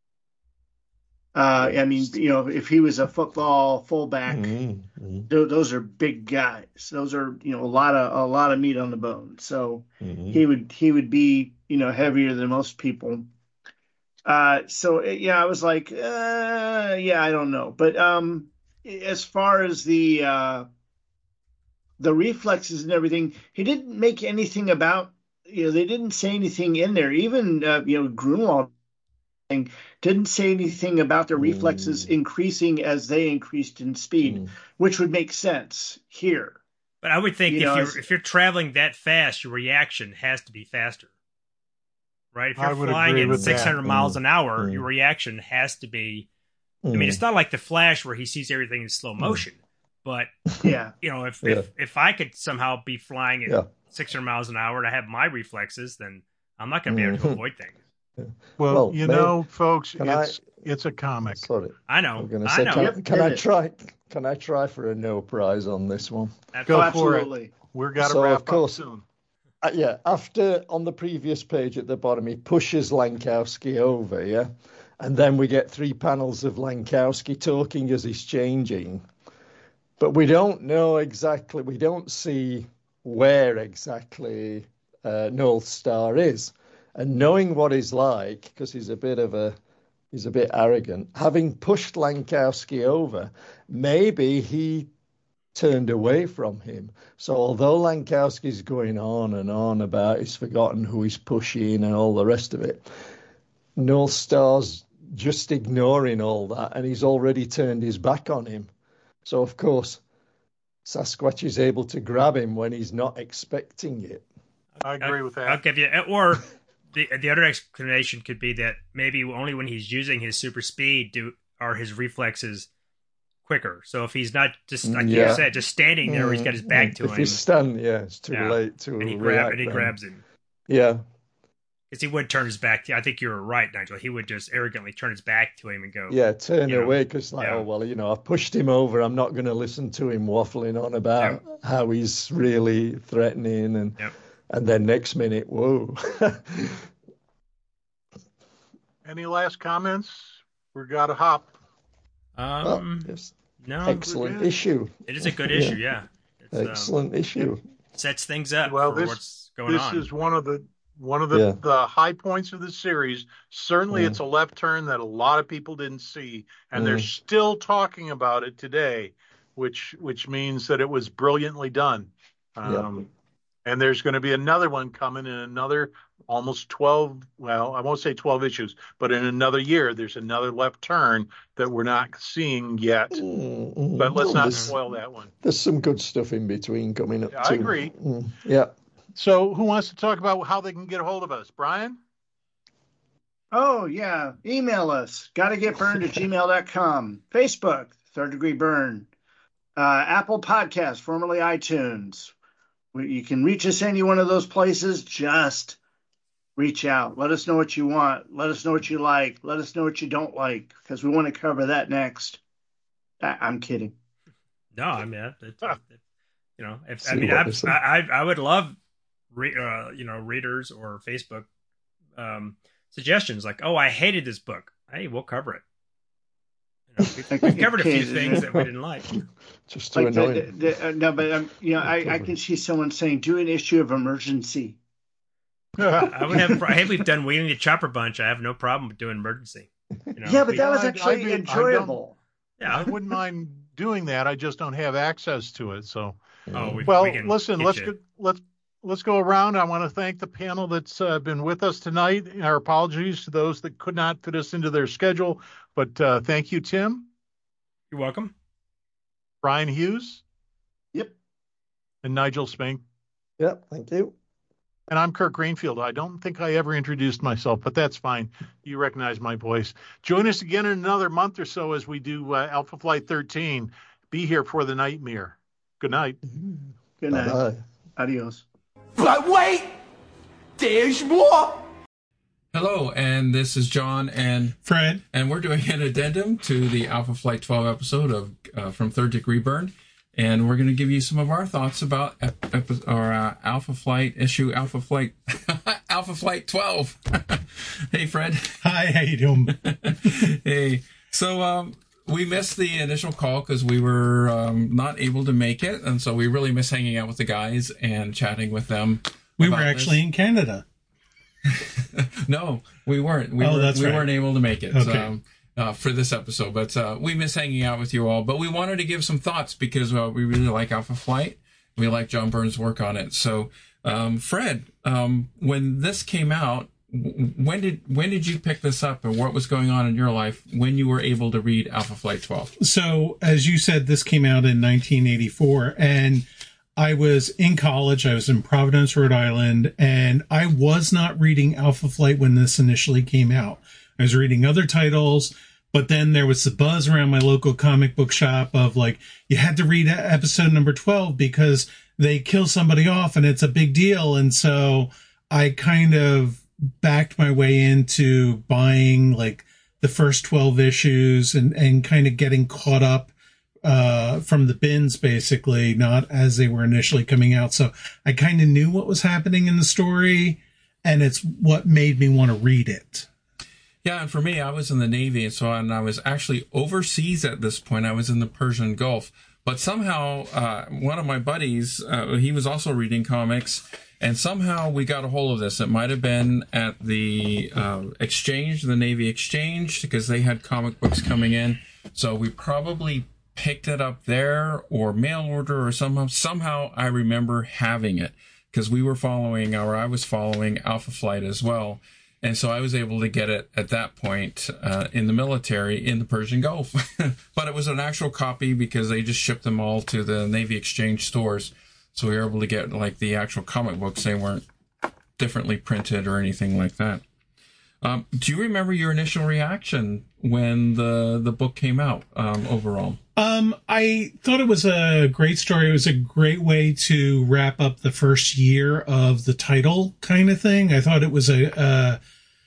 Uh, I mean, you know, if he was a football fullback, Mm, mm, th- those are big guys. Those are, you know, a lot of a lot of meat on the bone. So mm. he would he would be, you know, heavier than most people. Uh, so yeah, I was like, uh, yeah, I don't know. But um, as far as the uh, the reflexes and everything, he didn't make anything about. You know, they didn't say anything in there. Even uh, you know, Grunwald didn't say anything about the reflexes Mm. increasing as they increased in speed, Mm. which would make sense here. But I would think You if know, you're it's- if you're traveling that fast, your reaction has to be faster, right? If I you're would flying agree at with that. six hundred miles an hour, Mm. your reaction has to be. I Mm. mean, it's not like the Flash where he sees everything in slow motion, but Yeah, you know, if Yeah. if, if I could somehow be flying at Yeah. six hundred miles an hour and I have my reflexes, then I'm not going to be able to Mhm. avoid things. Well, Well, you may- know, folks, can I- it's it's a comic. Sorry. I I'm know. going to I say, know. can, Yep, can did I it. try? Can I try for a no prize on this one? Go Absolutely. for it. absolutely. We're got to So, of wrap up course- soon. Uh, yeah, after on the previous page at the bottom, he pushes Lankowski over, yeah? And then we get three panels of Lankowski talking as he's changing. But we don't know exactly, we don't see where exactly uh, North Star is. And knowing what he's like, because he's a bit of a, he's a bit arrogant, having pushed Lankowski over, maybe he turned away from him. So although Lankowski's going on and on about he's forgotten who he's pushing and all the rest of it, North Star's just ignoring all that, and he's already turned his back on him. So, of course, Sasquatch is able to grab him when he's not expecting it. I agree with that. I'll give you, or the the other explanation could be that maybe only when he's using his super speed do are his reflexes quicker. So if he's not just like Yeah. you said, just standing there, he's got his back to if him, he's standing, yeah, it's too Yeah. late to and he react. grab and he then. grabs him. Yeah, Because he would turn his back. I think you're right, Nigel. He would just arrogantly turn his back to him and go, yeah, turn You know, away because like, yeah. oh well, you know, I've pushed him over. I'm not going to listen to him waffling on about how he's really threatening, and Yep. and then next minute, whoa. Any last comments? We got to hop. Um, Oh, yes. no, Excellent good. issue. it is a good issue. Yeah, it's, um, Excellent issue. sets things up Well, for this- what's going This on. is one of the one of the, Yeah. the high points of the series. Certainly, Mm. it's a left turn that a lot of people didn't see, and Mm. they're still talking about it today, which which means that it was brilliantly done. Um, And there's going to be another one coming in another almost twelve. Well, I won't say twelve issues, but in another year, there's another left turn that we're not seeing yet. Mm, mm. But let's Oh, not there's, spoil that one. there's some good stuff in between coming up Yeah, too. I agree. Mm, yeah. So, who wants to talk about how they can get a hold of us? Brian? Oh, yeah. Email us. Gotta get burned at gmail dot com. Facebook, Third Degree Burn. Uh, Apple Podcast, formerly iTunes. We, you can reach us any one of those places. Just reach out. Let us know what you want. Let us know what you like. Let us know what you don't like, because we want to cover that next. I, I'm kidding. No, I mean, that, that, that, you know, if I See mean, what I, they say. I I would love, re, uh, you know, readers or Facebook um, suggestions like, oh, I hated this book. Hey, we'll cover it. You know, we've, we've covered a few things that we didn't like. Just to Like annoy the, him. the, uh, no, but um, you know, I, I can see someone saying, "Do an issue of Emergency." I would have. Hey, we've done Wheeling the Chopper Bunch. I have no problem with doing Emergency. You know, Yeah, but we- that was I- I actually do- I enjoyable. I yeah. wouldn't mind doing that. I just don't have access to it. So, Oh, we, well, we can listen, get let's you. go, let's let's go around. I want to thank the panel that's uh, been with us tonight. Our apologies to those that could not fit us into their schedule, but uh, thank you, Tim, You're welcome. Brian Hughes, Yep. and Nigel Spink. Yeah, thank you. And I'm Kirk Greenfield. I don't think I ever introduced myself, but that's fine. You recognize my voice. Join us again in another month or so as we do uh, Alpha Flight thirteen. Be here for the nightmare. Good night. Good night. Bye-bye. Adios. But wait, there's more. Hello, and this is John, and Fred. and we're doing an addendum to the Alpha Flight twelve episode of uh, From Third Degree Burn, and we're going to give you some of our thoughts about ep- epi- or uh, Alpha Flight issue Alpha Flight Alpha Flight twelve. Hey, Fred. Hi, how you doing? Hey, so um, we missed the initial call because we were um, not able to make it, and so we really miss hanging out with the guys and chatting with them. We were about actually this. in Canada. No, we weren't. We, Oh, were, that's we right. weren't able to make it Okay. um, uh, for this episode, but uh, we miss hanging out with you all. But we wanted to give some thoughts because uh, we really like Alpha Flight. We like John Byrne's work on it. So, um, Fred, um, when this came out, w- when did when did you pick this up, and what was going on in your life when you were able to read Alpha Flight twelve? So, as you said, this came out in nineteen eighty-four, and I was in college. I was in Providence, Rhode Island, and I was not reading Alpha Flight when this initially came out. I was reading other titles, but then there was the buzz around my local comic book shop of like, you had to read episode number twelve because they kill somebody off and it's a big deal. And so I kind of backed my way into buying like the first twelve issues and, and kind of getting caught up uh from the bins, basically, not as they were initially coming out. So I kind of knew what was happening in the story, and it's what made me want to read it. Yeah, and for me, I was in the Navy, and so and I was actually overseas at this point. I was in the Persian Gulf, but somehow uh, one of my buddies, uh, he was also reading comics, and somehow we got a hold of this. It might have been at the uh, exchange, the Navy Exchange, because they had comic books coming in. So we probably picked it up there or mail order or somehow, somehow I remember having it because we were following, or I was following Alpha Flight as well. And so I was able to get it at that point uh, in the military in the Persian Gulf. But it was an actual copy because they just shipped them all to the Navy Exchange stores. So we were able to get like the actual comic books. They weren't differently printed or anything like that. Um, do you remember your initial reaction when the the book came out um, overall? Um, I thought it was a great story. It was a great way to wrap up the first year of the title kind of thing. I thought it was a, a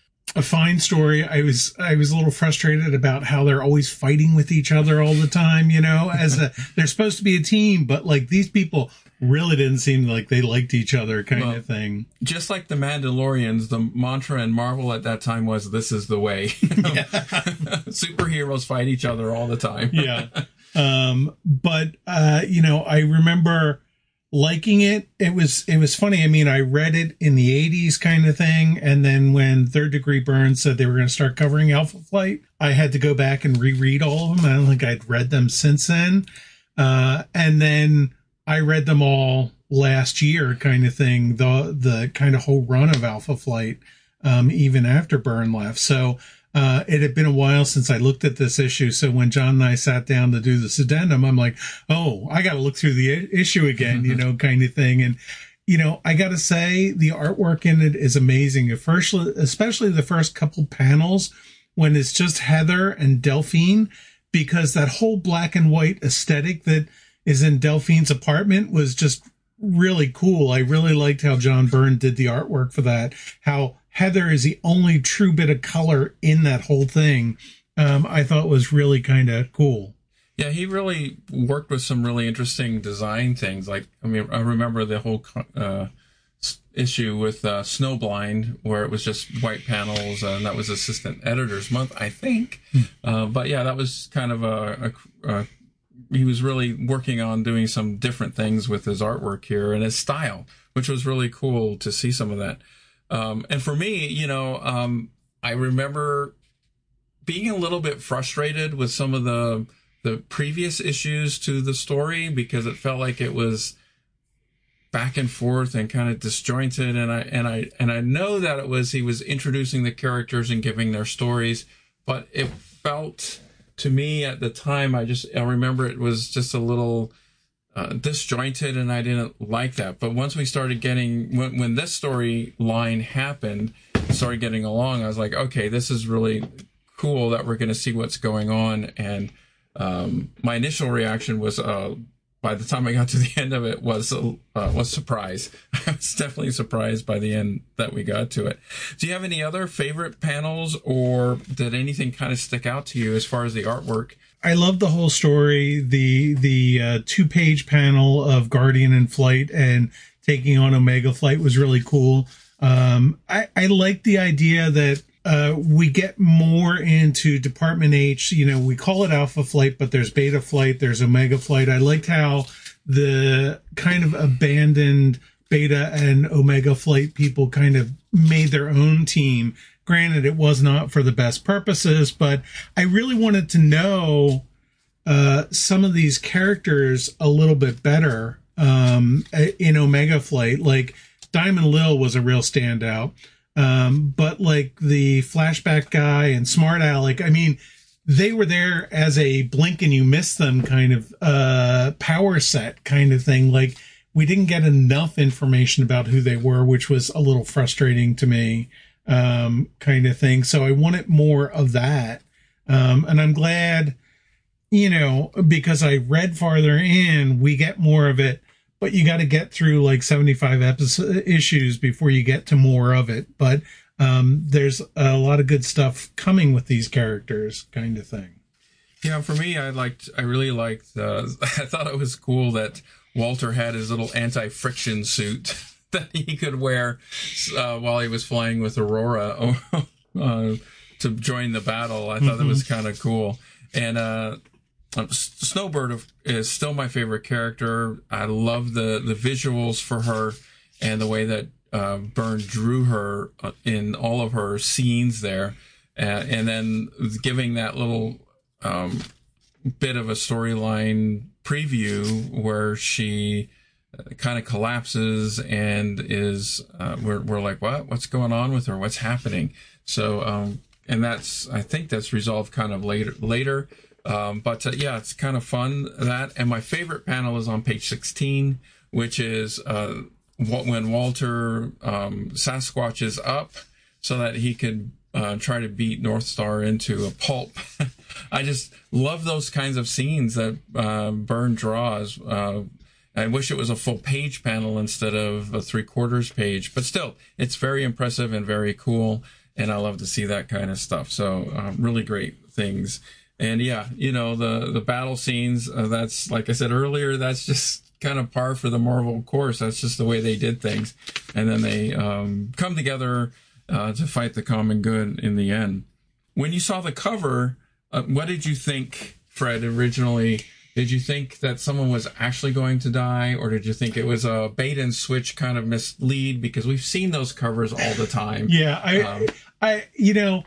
a fine story. I was I was a little frustrated about how they're always fighting with each other all the time. You know, as a, they're supposed to be a team, but like these people really didn't seem like they liked each other kind well, of thing. Just like the Mandalorians, the mantra in Marvel at that time was, this is the way. You know? Yeah. Superheroes fight each other all the time. Yeah. Um, but, uh, you know, I remember liking it. It was, it was funny. I mean, I read it in the eighties kind of thing. And then when Third Degree Burns said they were going to start covering Alpha Flight, I had to go back and reread all of them. I don't think I'd read them since then. Uh, and then I read them all last year kind of thing, the the kind of whole run of Alpha Flight, um, even after Byrne left. So uh, it had been a while since I looked at this issue. So when John and I sat down to do this addendum, I'm like, oh, I got to look through the issue again, you know, kind of thing. And, you know, I got to say the artwork in it is amazing, especially the first couple panels when it's just Heather and Delphine, because that whole black and white aesthetic that is in Delphine's apartment was just really cool. I really liked how John Byrne did the artwork for that, how Heather is the only true bit of color in that whole thing. Um, I thought was really kind of cool. Yeah, he really worked with some really interesting design things. Like, I mean, I remember the whole uh, issue with uh, Snowblind, where it was just white panels, and that was Assistant Editor's Month, I think. Hmm. Uh, but yeah, that was kind of a, a, a he was really working on doing some different things with his artwork here and his style, which was really cool to see some of that. Um, and for me, you know, um, I remember being a little bit frustrated with some of the the previous issues to the story because it felt like it was back and forth and kind of disjointed. And I and I and I know that it was he was introducing the characters and giving their stories, but it felt to me at the time, I just I remember it was just a little uh, disjointed, and I didn't like that. But once we started getting when when this storyline happened, started getting along, I was like, okay, this is really cool that we're going to see what's going on. And um, my initial reaction was, uh, by the time I got to the end of it, was uh, was surprise. I was definitely surprised by the end that we got to it. Do you have any other favorite panels, or did anything kind of stick out to you as far as the artwork? I love the whole story. The the uh, two page panel of Guardian in flight and taking on Omega Flight was really cool. Um, I I like the idea that uh, we get more into Department H. You know, we call it Alpha Flight, but there's Beta Flight, there's Omega Flight. I liked how the kind of abandoned Beta and Omega Flight people kind of made their own team. Granted, it was not for the best purposes, but I really wanted to know uh, some of these characters a little bit better um, in Omega Flight. Like Diamond Lil was a real standout. Um, but like the flashback guy and Smart Alec, I mean, they were there as a blink and you miss them kind of uh, power set kind of thing. Like we didn't get enough information about who they were, which was a little frustrating to me, um, kind of thing. So I wanted more of that. Um, and I'm glad, you know, because I read farther in, we get more of it. But you got to get through like seventy-five episode, issues before you get to more of it. But um, there's a lot of good stuff coming with these characters, kind of thing. Yeah, for me, I liked. I really liked. Uh, I thought it was cool that Walter had his little anti-friction suit that he could wear uh, while he was flying with Aurora uh, to join the battle. I thought mm-hmm. that was kind of cool. And uh, Snowbird is still my favorite character. I love the, the visuals for her and the way that uh, Byrne drew her in all of her scenes there. Uh, and then giving that little um, bit of a storyline preview where she kind of collapses and is uh, we're we're like, what what's going on with her? What's happening? So um, and that's I think that's resolved kind of later later. Um, but uh, yeah, it's kind of fun that. And my favorite panel is on page sixteen, which is uh, when Walter um, Sasquatches up so that he could uh, try to beat Northstar into a pulp. I just love those kinds of scenes that uh, Byrne draws. Uh, I wish it was a full page panel instead of a three quarters page, but still, it's very impressive and very cool. And I love to see that kind of stuff. So uh, really great things. And yeah, you know, the, the battle scenes, uh, that's, like I said earlier, that's just kind of par for the Marvel course. That's just the way they did things. And then they um, come together uh, to fight the common good in the end. When you saw the cover, uh, what did you think, Fred, originally? Did you think that someone was actually going to die, or did you think it was a bait and switch kind of mislead? Because we've seen those covers all the time. Yeah, I, um, I, you know,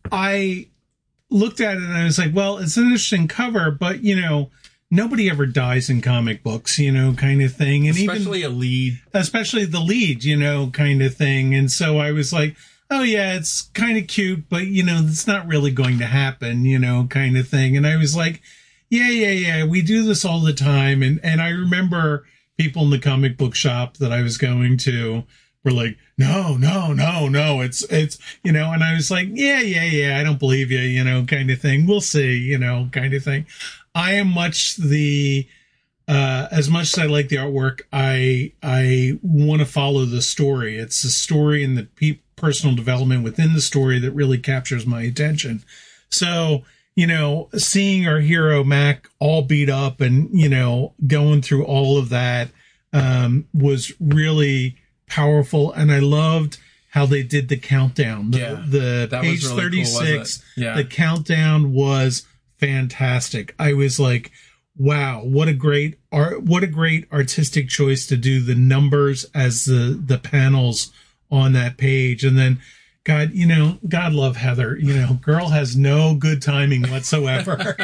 I looked at it and I was like, well, it's an interesting cover, but you know, nobody ever dies in comic books, you know, kind of thing. And especially even, a lead, especially the lead, you know, kind of thing. And so I was like, oh yeah, it's kind of cute, but you know, it's not really going to happen, you know, kind of thing. And I was like, yeah, yeah, yeah, we do this all the time. And, and I remember people in the comic book shop that I was going to were like, no, no, no, no, it's, it's, you know, and I was like, yeah, yeah, yeah, I don't believe you, you know, kind of thing. We'll see, you know, kind of thing. I am much the, uh, as much as I like the artwork, I, I want to follow the story. It's the story and the pe- personal development within the story that really captures my attention. So, you know, seeing our hero Mac all beat up and, you know, going through all of that, um, was really powerful. And I loved how they did the countdown. The, yeah, the page really thirty-six, cool, yeah. The countdown was fantastic. I was like, wow, what a great art, what a great artistic choice to do the numbers as the, the panels on that page. And then, God, you know, God love Heather, you know, girl has no good timing whatsoever.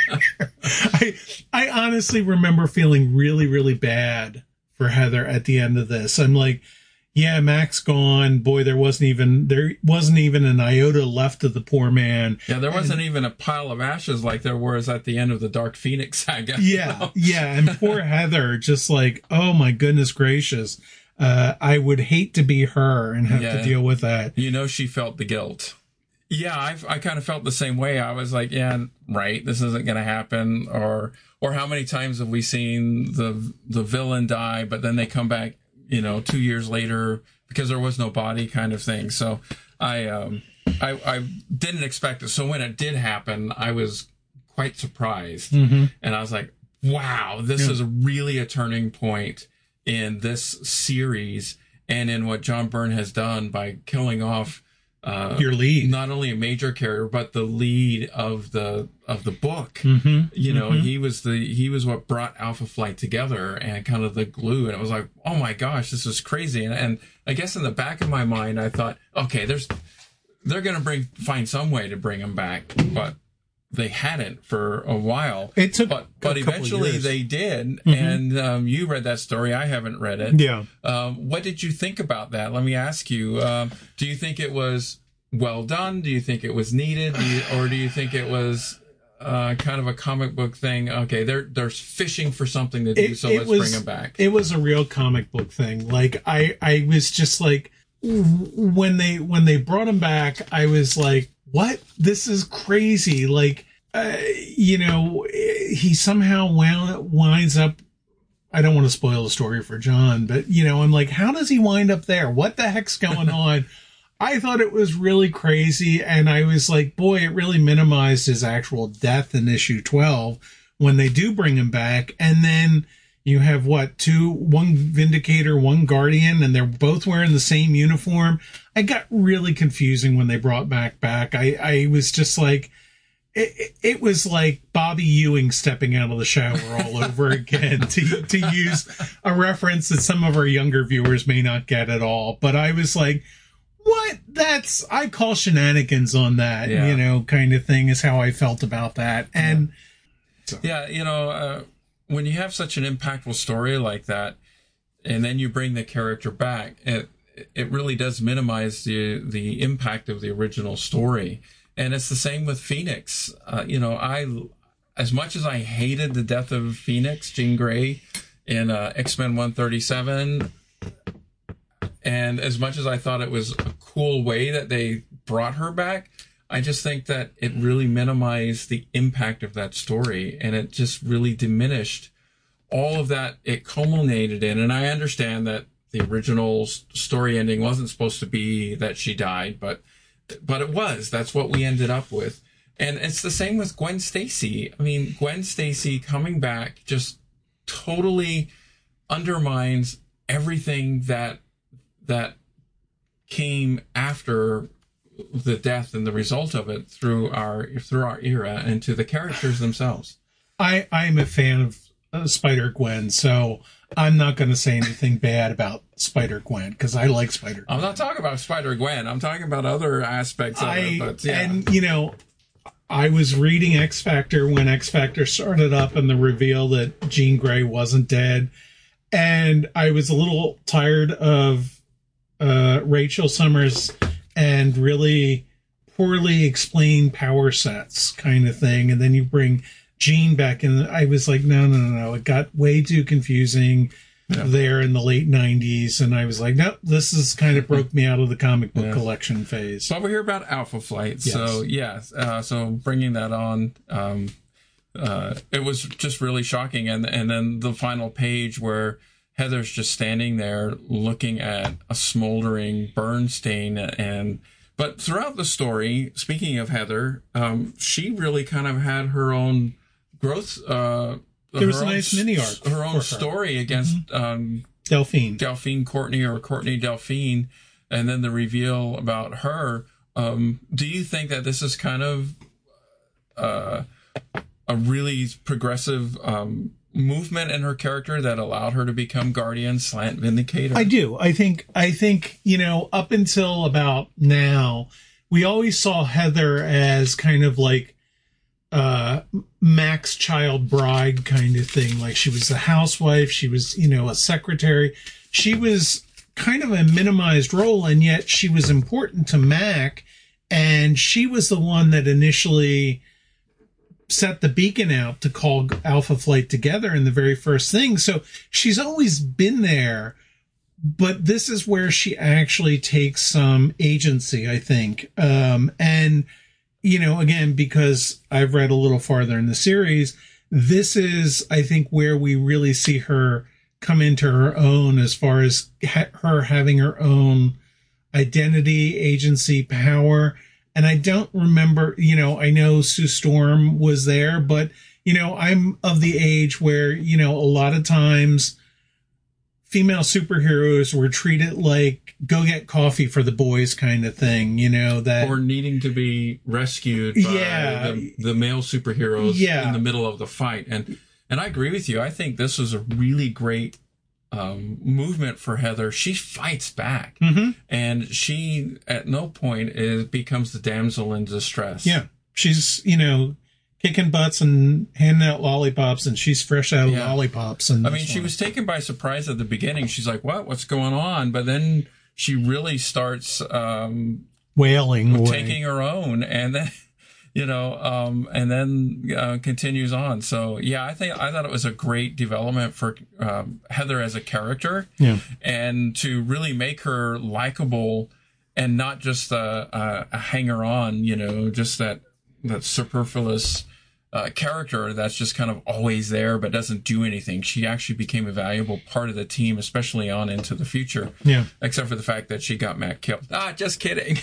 I, I honestly remember feeling really, really bad for Heather at the end of this. I'm like, yeah, Mac's gone. Boy, there wasn't even there wasn't even an iota left of the poor man. Yeah, there wasn't and, even a pile of ashes like there was at the end of the Dark Phoenix saga. Yeah, know? yeah, and poor Heather, just like, oh my goodness gracious, uh, I would hate to be her and have yeah. to deal with that. You know, she felt the guilt. Yeah, I I kind of felt the same way. I was like, yeah, right, this isn't going to happen. Or or how many times have we seen the the villain die, but then they come back, you know, two years later because there was no body, kind of thing. So I, um, I, I didn't expect it. So when it did happen, I was quite surprised. Mm-hmm. And I was like, wow, this yeah. is really a turning point in this series and in what John Byrne has done by killing off uh, your lead, not only a major character, but the lead of the, of the book. Mm-hmm. You know, mm-hmm. he was the, he was what brought Alpha Flight together and kind of the glue. And it was like, oh my gosh, this is crazy. And, and I guess in the back of my mind, I thought, okay, there's, they're going to bring, find some way to bring him back, but they hadn't for a while. It took, but, but eventually they did. Mm-hmm. And, um, you read that story. I haven't read it. Yeah. Um, what did you think about that? Let me ask you, um, do you think it was well done? Do you think it was needed? Do you, or do you think it was, uh, kind of a comic book thing? Okay. They're, they're fishing for something to do. It, so let's was, bring them back. It was a real comic book thing. Like I, I was just like, when they, when they brought him back, I was like, what? This is crazy. Like, uh, you know, he somehow wound, winds up, I don't want to spoil the story for John, but, you know, I'm like, how does he wind up there? What the heck's going on? I thought it was really crazy. And I was like, boy, it really minimized his actual death in issue twelve when they do bring him back. And then you have what, two, one Vindicator, one Guardian, and they're both wearing the same uniform. I got really confusing when they brought Mac back. I, I was just like, it, it was like Bobby Ewing stepping out of the shower all over again, to, to use a reference that some of our younger viewers may not get at all. But I was like, what? That's, I call shenanigans on that, yeah. you know, kind of thing is how I felt about that. And So. Yeah, you know, uh, when you have such an impactful story like that, and then you bring the character back, it it really does minimize the the impact of the original story. And it's the same with Phoenix. Uh, you know, I, as much as I hated the death of Phoenix, Jean Grey, in uh, X-Men one thirty-seven, and as much as I thought it was a cool way that they brought her back, I just think that it really minimized the impact of that story, and it just really diminished all of that it culminated in. And I understand that the original story ending wasn't supposed to be that she died, but but it was. That's what we ended up with. And it's the same with Gwen Stacy. I mean, Gwen Stacy coming back just totally undermines everything that that came after the death and the result of it through our through our era and to the characters themselves. I I'm a fan of uh, Spider-Gwen, so I'm not going to say anything bad about Spider-Gwen because I like Spider-Gwen. I'm not talking about Spider-Gwen. I'm talking about other aspects of I, it. But yeah. And, you know, I was reading X Factor when X Factor started up and the reveal that Jean Grey wasn't dead. And I was a little tired of uh, Rachel Summers and really poorly explained power sets kind of thing. And then you bring Jean back and I was like, no, no, no, no. It got way too confusing yeah. there in the late nineties. And I was like, no, this is kind of broke me out of the comic book yeah. collection phase. So we're here about Alpha Flight. Yes. So yeah, uh, so bringing that on, um, uh, it was just really shocking. And, and then the final page where Heather's just standing there looking at a smoldering burn stain. And but throughout the story, speaking of Heather, um, she really kind of had her own growth. Uh, there was a nice mini arc. Her own story against mm-hmm. um, Delphine. Delphine Courtney or Courtney Delphine. And then the reveal about her. Um, do you think that this is kind of uh, a really progressive um movement in her character that allowed her to become Guardian slant Vindicator? I do. I think, I think, you know, up until about now, we always saw Heather as kind of like uh Mac's child bride kind of thing. Like she was a housewife. She was, you know, a secretary. She was kind of a minimized role, and yet she was important to Mac. And she was the one that initially set the beacon out to call Alpha Flight together in the very first thing. So she's always been there, but this is where she actually takes some agency, I think. Um, and, you know, again, because I've read a little farther in the series, this is, I think, where we really see her come into her own as far as ha- her having her own identity, agency, power. And I don't remember, you know, I know Sue Storm was there, but, you know, I'm of the age where, you know, a lot of times female superheroes were treated like go get coffee for the boys kind of thing, you know, that. Or needing to be rescued by yeah, the, the male superheroes yeah. in the middle of the fight. And, and I agree with you. I think this was a really great Um, movement for Heather. She fights back, mm-hmm. and she at no point is becomes the damsel in distress. Yeah, she's, you know, kicking butts and handing out lollipops, and she's fresh out of yeah. lollipops. And I mean, she was taken by surprise at the beginning. She's like, "What? What's going on?" But then she really starts um, wailing, away. taking her own, and then. You know, um, and then uh, continues on. So, yeah, I think I thought it was a great development for um, Heather as a character, yeah. and to really make her likable and not just a, a, a hanger-on. You know, just that that superfluous uh, character that's just kind of always there but doesn't do anything. She actually became a valuable part of the team, especially on into the future. Yeah, except for the fact that she got Mac killed. Ah, just kidding.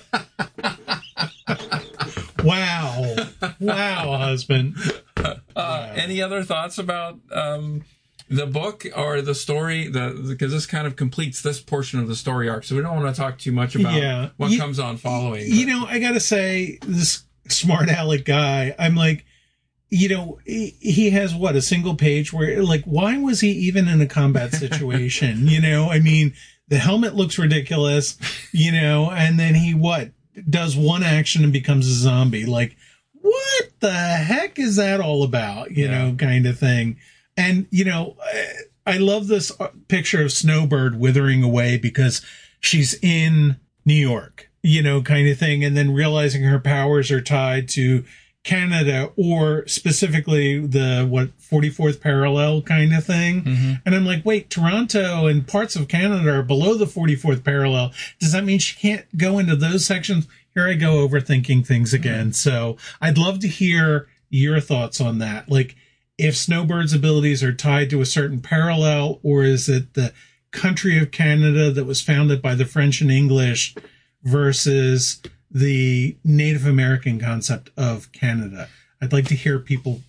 Wow. Wow, husband. Uh, wow. Any other thoughts about um, the book or the story? The Because this kind of completes this portion of the story arc. So we don't want to talk too much about yeah. what you, comes on following. You but. know, I got to say, this smart aleck guy, I'm like, you know, he, he has, what, a single page where, like, why was he even in a combat situation? You know, I mean, the helmet looks ridiculous, you know, and then he, what? does one action and becomes a zombie. Like, what the heck is that all about? You Yeah. know, kind of thing. And, you know, I love this picture of Snowbird withering away because she's in New York, you know, kind of thing. And then realizing her powers are tied to Canada, or specifically the, what, forty-fourth parallel kind of thing. Mm-hmm. And I'm like, wait, Toronto and parts of Canada are below the forty-fourth parallel. Does that mean she can't go into those sections? Here I go overthinking things again. Mm-hmm. So I'd love to hear your thoughts on that. Like, if Snowbird's abilities are tied to a certain parallel, or is it the country of Canada that was founded by the French and English versus the Native American concept of Canada? I'd like to hear people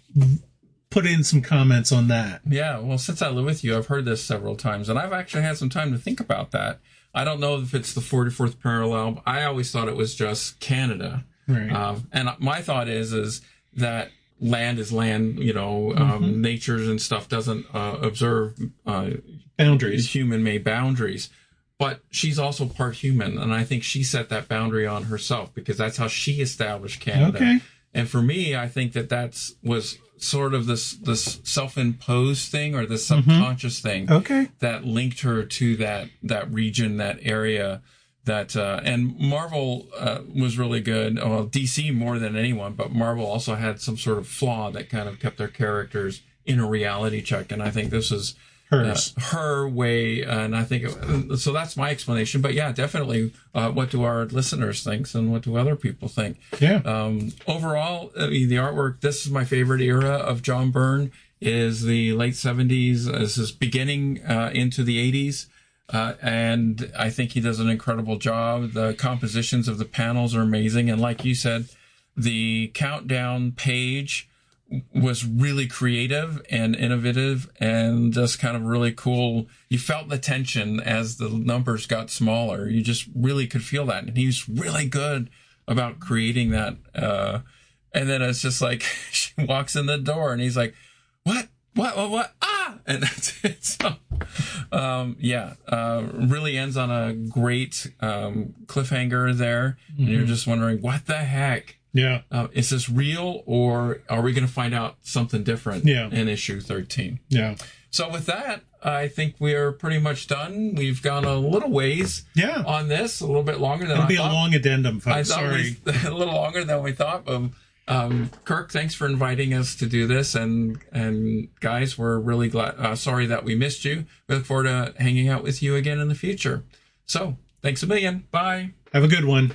put in some comments on that. Yeah, well, since I live with you, I've heard this several times, and I've actually had some time to think about that. I don't know if it's the forty-fourth parallel. I always thought it was just Canada. Right. Um, and my thought is, is that land is land, you know, Mm-hmm. um, nature and stuff doesn't uh, observe uh, boundaries, human-made boundaries. But she's also part human, and I think she set that boundary on herself because that's how she established Canada. Okay. And for me, I think that that's was sort of this this self-imposed thing, or this subconscious Mm-hmm. thing okay. that linked her to that that region, that area. That uh, and Marvel uh, was really good. Well, D C more than anyone, but Marvel also had some sort of flaw that kind of kept their characters in a reality check, and I think this is hers, uh, her way. And I think it, so. That's my explanation. But yeah, definitely. Uh, what do our listeners think, and what do other people think? Yeah. Um, overall, I mean, the artwork. This is my favorite era of John Byrne. Is the late seventies. This is beginning uh, into the eighties. Uh, and I think he does an incredible job. The compositions of the panels are amazing. And like you said, the countdown page was really creative and innovative and just kind of really cool. You felt the tension as the numbers got smaller. You just really could feel that. And he's really good about creating that. Uh, and then it's just like she walks in the door and he's like, what? What, what, what? Ah! And that's it. So, um, yeah, uh, really ends on a great um, cliffhanger there. Mm-hmm. And you're just wondering, what the heck? Yeah. Uh, is this real, or are we going to find out something different yeah. in issue thirteen? Yeah. So with that, I think we are pretty much done. We've gone a little ways yeah. on this, a little bit longer than It'll I be thought. a long addendum, folks. I thought Sorry. We, a little longer than we thought, but... Um, Kirk, thanks for inviting us to do this, and and guys, we're really glad. Uh, sorry that we missed you. We look forward to hanging out with you again in the future. So, thanks a million. Bye. Have a good one.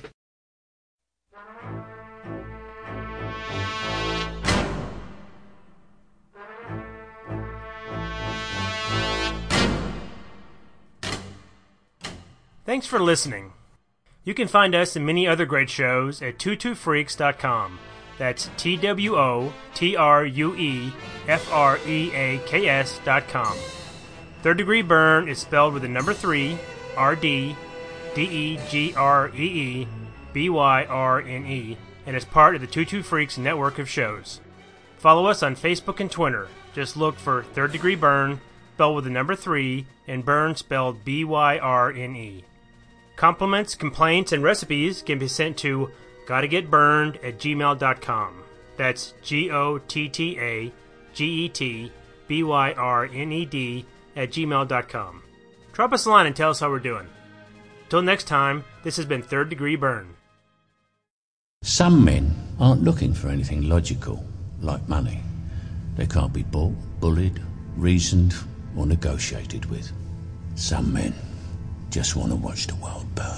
Thanks for listening. You can find us and many other great shows at two two freaks dot com. That's T W O T R U E F R E A K S dot com. Third Degree Burn is spelled with the number three, R D, D E G R E E, B Y R N E, and is part of the two two Freaks network of shows. Follow us on Facebook and Twitter. Just look for Third Degree Burn, spelled with the number three, and Burn spelled B Y R N E. Compliments, complaints, and recipes can be sent to gotta get burned at gmail dot com. That's G O T T A G E T B Y R N E D at gmail dot com. Drop us a line and tell us how we're doing. Till next time, this has been Third Degree Burn. Some men aren't looking for anything logical, like money. They can't be bought, bullied, reasoned, or negotiated with. Some men just want to watch the world burn.